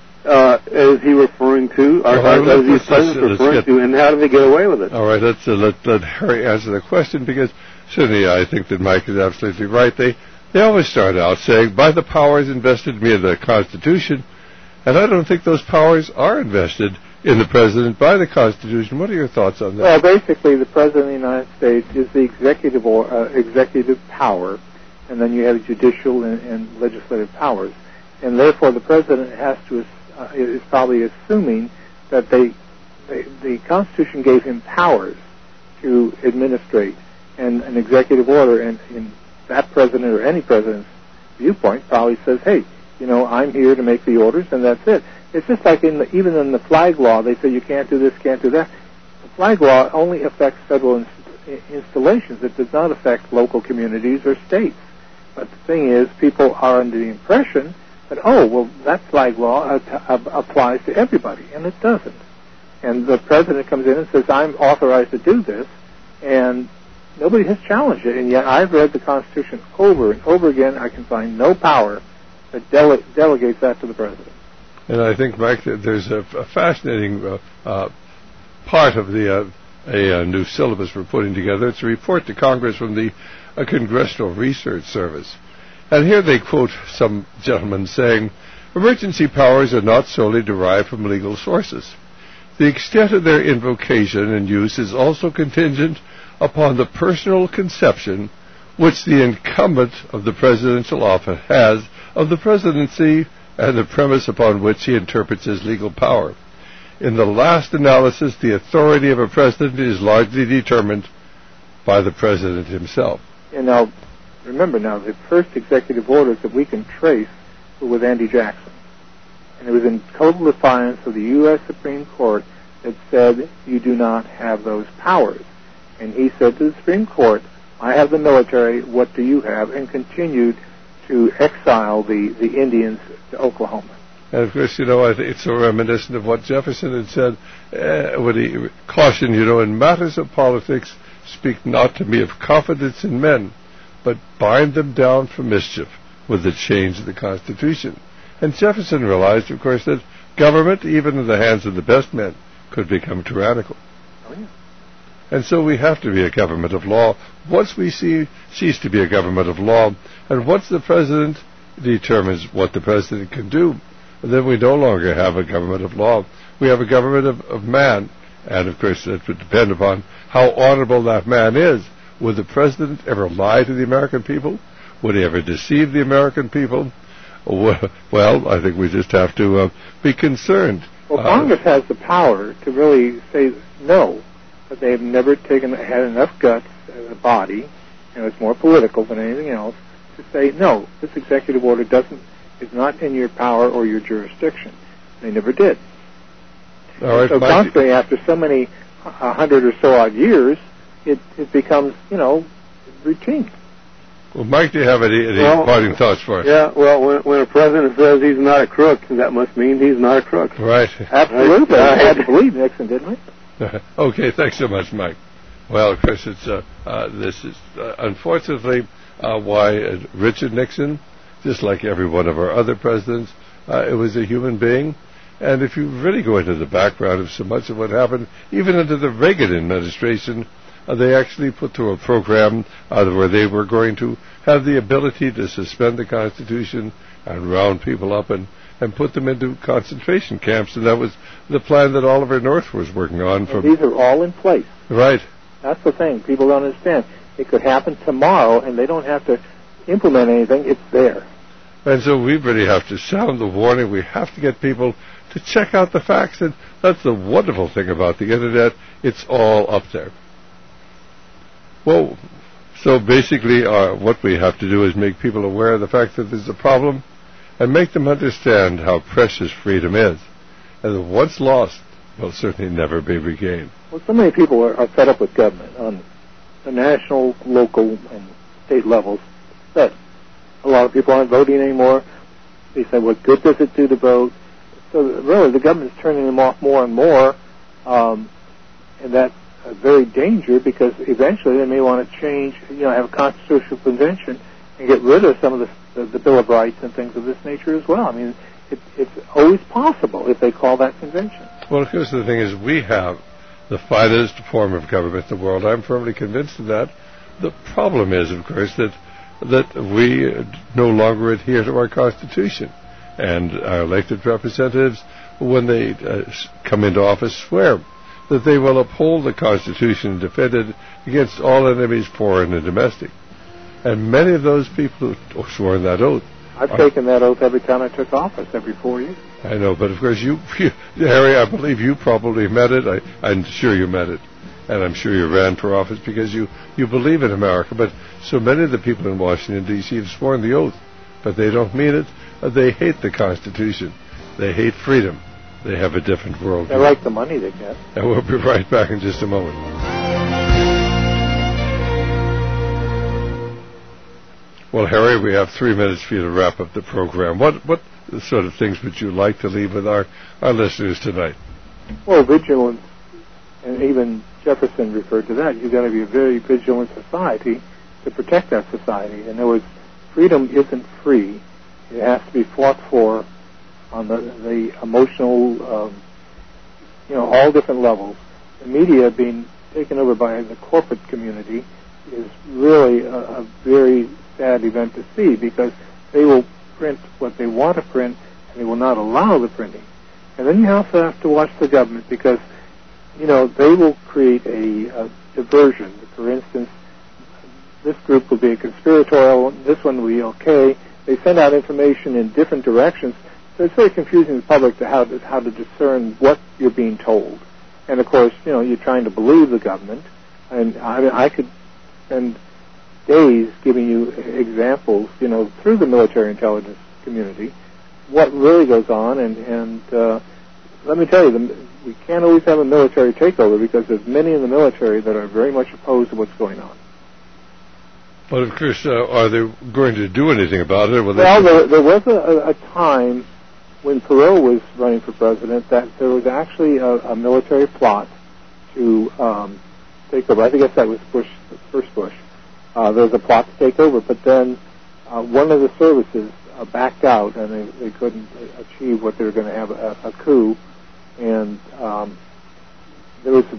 is he referring to? Or is he referring to, and how do they get away with it? All right, let Harry answer the question, because certainly I think that Mike is absolutely right. They always start out saying, by the powers invested in me in the Constitution, and I don't think those powers are invested in the President by the Constitution. What are your thoughts on that? Well, basically, the President of the United States is the executive power, and then you have judicial and legislative powers. And therefore, the President is probably assuming that the Constitution gave him powers to administrate, and an executive order, and in that President or any President's viewpoint probably says, hey, I'm here to make the orders, and that's it. It's just like even in the flag law, they say you can't do this, can't do that. The flag law only affects federal installations. It does not affect local communities or states. But the thing is, people are under the impression that, that flag law applies to everybody, and it doesn't. And the President comes in and says, I'm authorized to do this, and nobody has challenged it. And yet I've read the Constitution over and over again. I can find no power that delegates that to the President. And I think, Mike, that there's a fascinating part of a new syllabus we're putting together. It's a report to Congress from the Congressional Research Service. And here they quote some gentleman saying, emergency powers are not solely derived from legal sources. The extent of their invocation and use is also contingent upon the personal conception which the incumbent of the presidential office has of the presidency and the premise upon which he interprets his legal power. In the last analysis, the authority of a president is largely determined by the president himself. And now, remember now, the first executive orders that we can trace were with Andy Jackson. And it was in total defiance of the U.S. Supreme Court that said you do not have those powers. And he said to the Supreme Court, I have the military, what do you have? And continued to exile the Indians to Oklahoma. And of course, I think it's so reminiscent of what Jefferson had said when he cautioned, in matters of politics, speak not to me of confidence in men, but bind them down for mischief with the change of the Constitution. And Jefferson realized, of course, that government, even in the hands of the best men, could become tyrannical. Oh, yeah. And so we have to be a government of law. Once we cease to be a government of law, and once the president determines what the president can do, then we no longer have a government of law. We have a government of man. And, of course, that would depend upon how honorable that man is. Would the president ever lie to the American people? Would he ever deceive the American people? Well, I think we just have to be concerned. Well, Congress has the power to really say no, but they have never had enough guts as a body, and it's more political than anything else, to say, no, this executive order is not in your power or your jurisdiction. They never did. All right, so constantly, after so many 100 or so odd years, it becomes, routine. Well, Mike, do you have any parting thoughts for us? Yeah, well, when a president says he's not a crook, that must mean he's not a crook. Right. Absolutely. I had to believe Nixon, didn't we? Okay, thanks so much, Mike. Well, of course, this is unfortunately why Richard Nixon, just like every one of our other presidents, it was a human being. And if you really go into the background of so much of what happened, even under the Reagan administration, they actually put through a program where they were going to have the ability to suspend the Constitution and round people up and put them into concentration camps. And that was the plan that Oliver North was working on. These are all in place. Right. That's the thing. People don't understand. It could happen tomorrow, and they don't have to implement anything. It's there. And so we really have to sound the warning. We have to get people to check out the facts. And that's the wonderful thing about the Internet. It's all up there. Well, so basically what we have to do is make people aware of the fact that there's a problem and make them understand how precious freedom is. And that once lost, will certainly never be regained. Well, so many people are fed up with government on the national, local, and state levels that a lot of people aren't voting anymore. They say, what good does it do to vote? So really, the government's turning them off more and more, and that very dangerous, because eventually they may want to change, have a constitutional convention and get rid of some of the Bill of Rights and things of this nature as well. I mean, it's always possible if they call that convention. Well, of course, the thing is, we have the finest form of government in the world. I'm firmly convinced of that. The problem is, of course, that we no longer adhere to our Constitution. And our elected representatives, when they come into office, swear that they will uphold the Constitution and defend it against all enemies, foreign and domestic. And many of those people who swore that oath. I've taken that oath every time I took office, every 4 years. I know, but of course you Harry, I believe you probably met it. I'm sure you met it. And I'm sure you ran for office because you believe in America. But so many of the people in Washington, D.C. have sworn the oath, but they don't mean it. They hate the Constitution. They hate freedom. They have a different world. They like the money they get. And we'll be right back in just a moment. Well, Harry, we have 3 minutes for you to wrap up the program. What sort of things would you like to leave with our listeners tonight? Well, vigilance, and even Jefferson referred to that. You've got to be a very vigilant society to protect that society. In other words, freedom isn't free. It has to be fought for on the emotional, all different levels. The media being taken over by the corporate community is really a very sad event to see, because they will print what they want to print, and they will not allow the printing. And then you also have to watch the government, because, they will create a diversion. For instance, this group will be a conspiratorial, this one will be okay. They send out information in different directions, so it's very confusing to the public to how to discern what you're being told. And of course, you're trying to believe the government, and I could spend days giving you examples, through the military intelligence community, what really goes on, and let me tell you, we can't always have a military takeover, because there's many in the military that are very much opposed to what's going on. But of course, are they going to do anything about it? Well, there was a time when Perot was running for president that there was actually a military plot to take over. I guess that was Bush, the first Bush. There was a plot to take over, but then one of the services backed out, and they couldn't achieve what they were going to have, a coup, and there was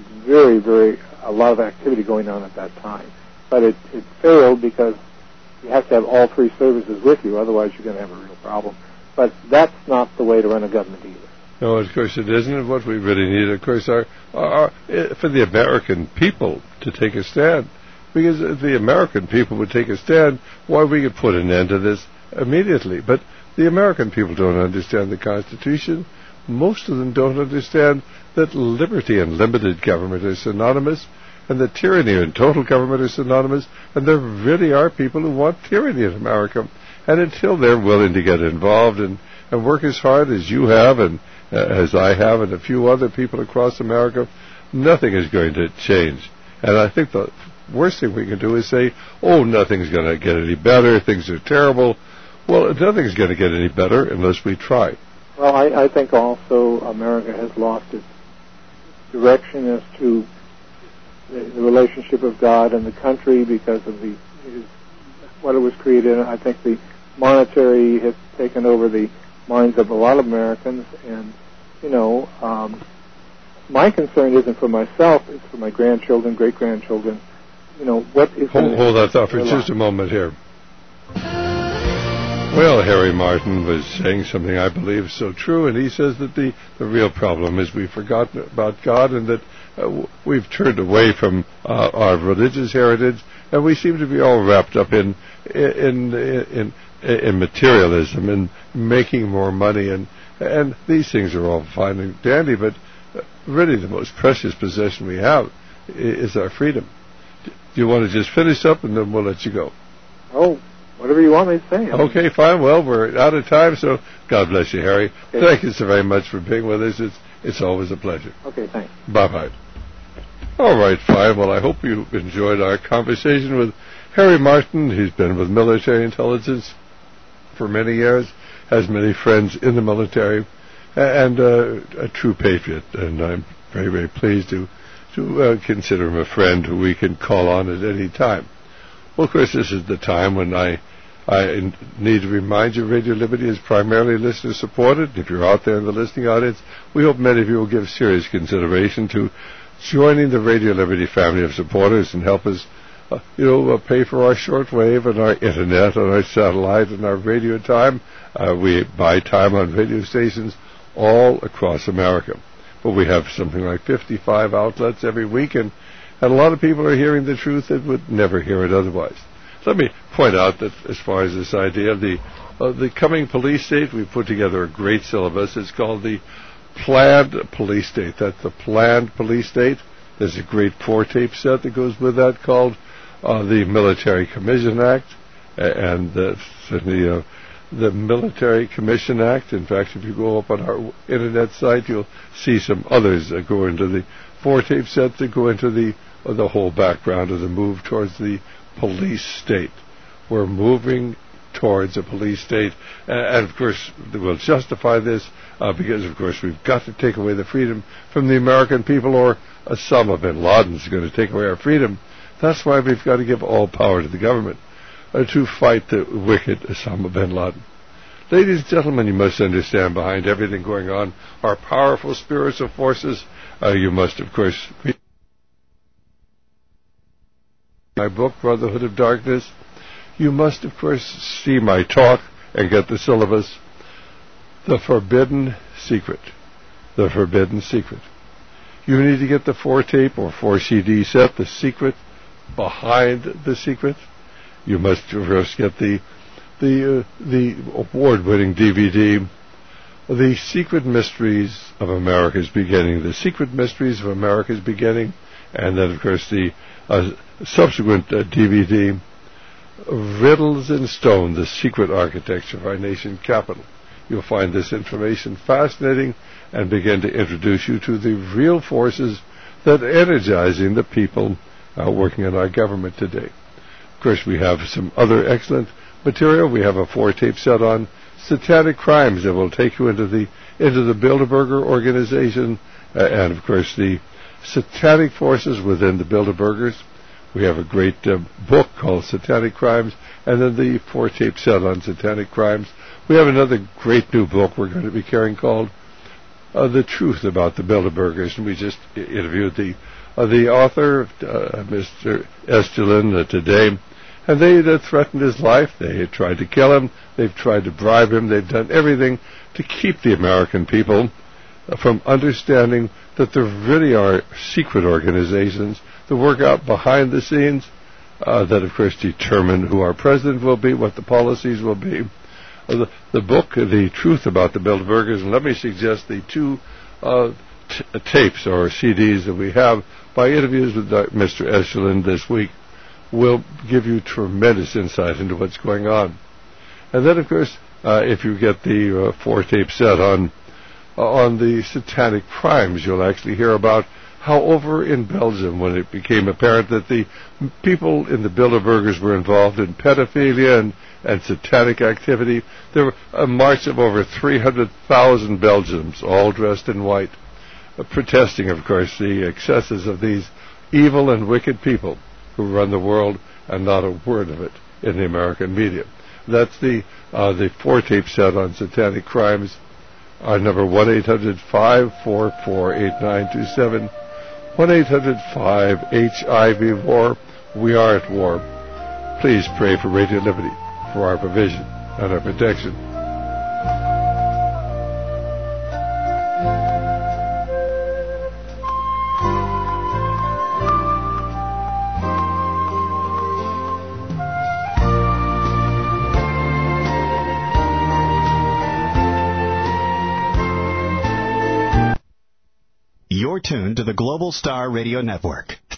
a lot of activity going on at that time. But it failed because you have to have all three services with you, otherwise you're going to have a real problem. But that's not the way to run a government either. No, of course it isn't. What we really need, of course, are for the American people to take a stand. Because if the American people would take a stand, why, we could put an end to this immediately. But the American people don't understand the Constitution. Most of them don't understand that liberty and limited government are synonymous, and that tyranny and total government are synonymous, and there really are people who want tyranny in America. And until they're willing to get involved and work as hard as you have, and as I have, and a few other people across America, nothing is going to change. And I think the worst thing we can do is say, oh, nothing's going to get any better, things are terrible. Well, nothing's going to get any better unless we try. Well, I think also America has lost its direction as to the relationship of God and the country because of what it was created in. I think the monetary has taken over the minds of a lot of Americans, and my concern isn't for myself; it's for my grandchildren, great-grandchildren. What is hold that thought for just a moment here. Well, Harry Martin was saying something I believe is so true, and he says that the real problem is we've forgotten about God, and that we've turned away from our religious heritage, and we seem to be all wrapped up in materialism and making more money, and these things are all fine and dandy, but really the most precious possession we have is our freedom. Do you want to just finish up, and then we'll let you go? Oh, whatever you want me to say. Okay, fine. Well, we're out of time, so God bless you, Harry. Okay. Thank you so very much for being with us. It's always a pleasure. Okay, thanks. Bye-bye. All right, fine. Well, I hope you enjoyed our conversation with Harry Martin. He's been with military intelligence for many years, has many friends in the military, and a true patriot. And I'm very, very pleased to consider him a friend who we can call on at any time. Well, of course, this is the time when I need to remind you Radio Liberty is primarily listener-supported. If you're out there in the listening audience, we hope many of you will give serious consideration to joining the Radio Liberty family of supporters and help us, pay for our shortwave and our internet and our satellite and our radio time. We buy time on radio stations all across America. But we have something like 55 outlets every week, and a lot of people are hearing the truth that would never hear it otherwise. Let me point out that as far as this idea of the coming police state, we've put together a great syllabus. It's called the Planned Police State. That's the Planned Police State. There's a great 4-tape set that goes with that called the Military Commission Act and the Military Commission Act. In fact, if you go up on our internet site, you'll see some others that go into the 4-tape set that go into the whole background of the move towards the police state. We're moving towards a police state, and of course we'll justify this because of course we've got to take away the freedom from the American people, or Osama bin Laden's going to take away our freedom. That's why we've got to give all power to the government to fight the wicked Osama bin Laden. Ladies and gentlemen, you must understand behind everything going on are powerful spiritual forces. You must of course read my book, Brotherhood of Darkness. You must, of course, see my talk and get the syllabus, The Forbidden Secret. The Forbidden Secret. You need to get the 4-tape or 4-CD set, The Secret Behind the Secret. You must first get the award-winning DVD, The Secret Mysteries of America's Beginning. The Secret Mysteries of America's Beginning. And then, of course, the subsequent DVD, Riddles in Stone, The Secret Architecture of Our Nation Capital. You'll find this information fascinating and begin to introduce you to the real forces that are energizing the people working in our government today. Of course, we have some other excellent material. We have a 4-tape set on satanic crimes that will take you into the Bilderberger organization and, of course, the satanic forces within the Bilderbergers. We have a great book called Satanic Crimes, and then the 4-tape set on satanic crimes. We have another great new book we're going to be carrying called The Truth About the Bilderbergers, and we just interviewed the author, Mr. Estulin, today, and they threatened his life. They tried to kill him. They've tried to bribe him. They've done everything to keep the American people from understanding that there really are secret organizations that work out behind the scenes that, of course, determine who our president will be, what the policies will be. The book, The Truth About the Bilderbergers, and let me suggest the 2 tapes or CDs that we have by interviews with Mr. Estulin this week will give you tremendous insight into what's going on. And then, of course, if you get the 4-tape set on the satanic crimes, you'll actually hear about how over in Belgium, when it became apparent that the people in the Bilderbergers were involved in pedophilia and satanic activity, there were a march of over 300,000 Belgians, all dressed in white, protesting, of course, the excesses of these evil and wicked people who run the world, and not a word of it in the American media. That's the 4-tape set on satanic crimes. Our number 1-800-544-8927, 1-800-5-HIV-WAR. We are at war. Please pray for Radio Liberty, for our provision and our protection. You're tuned to the Global Star Radio Network.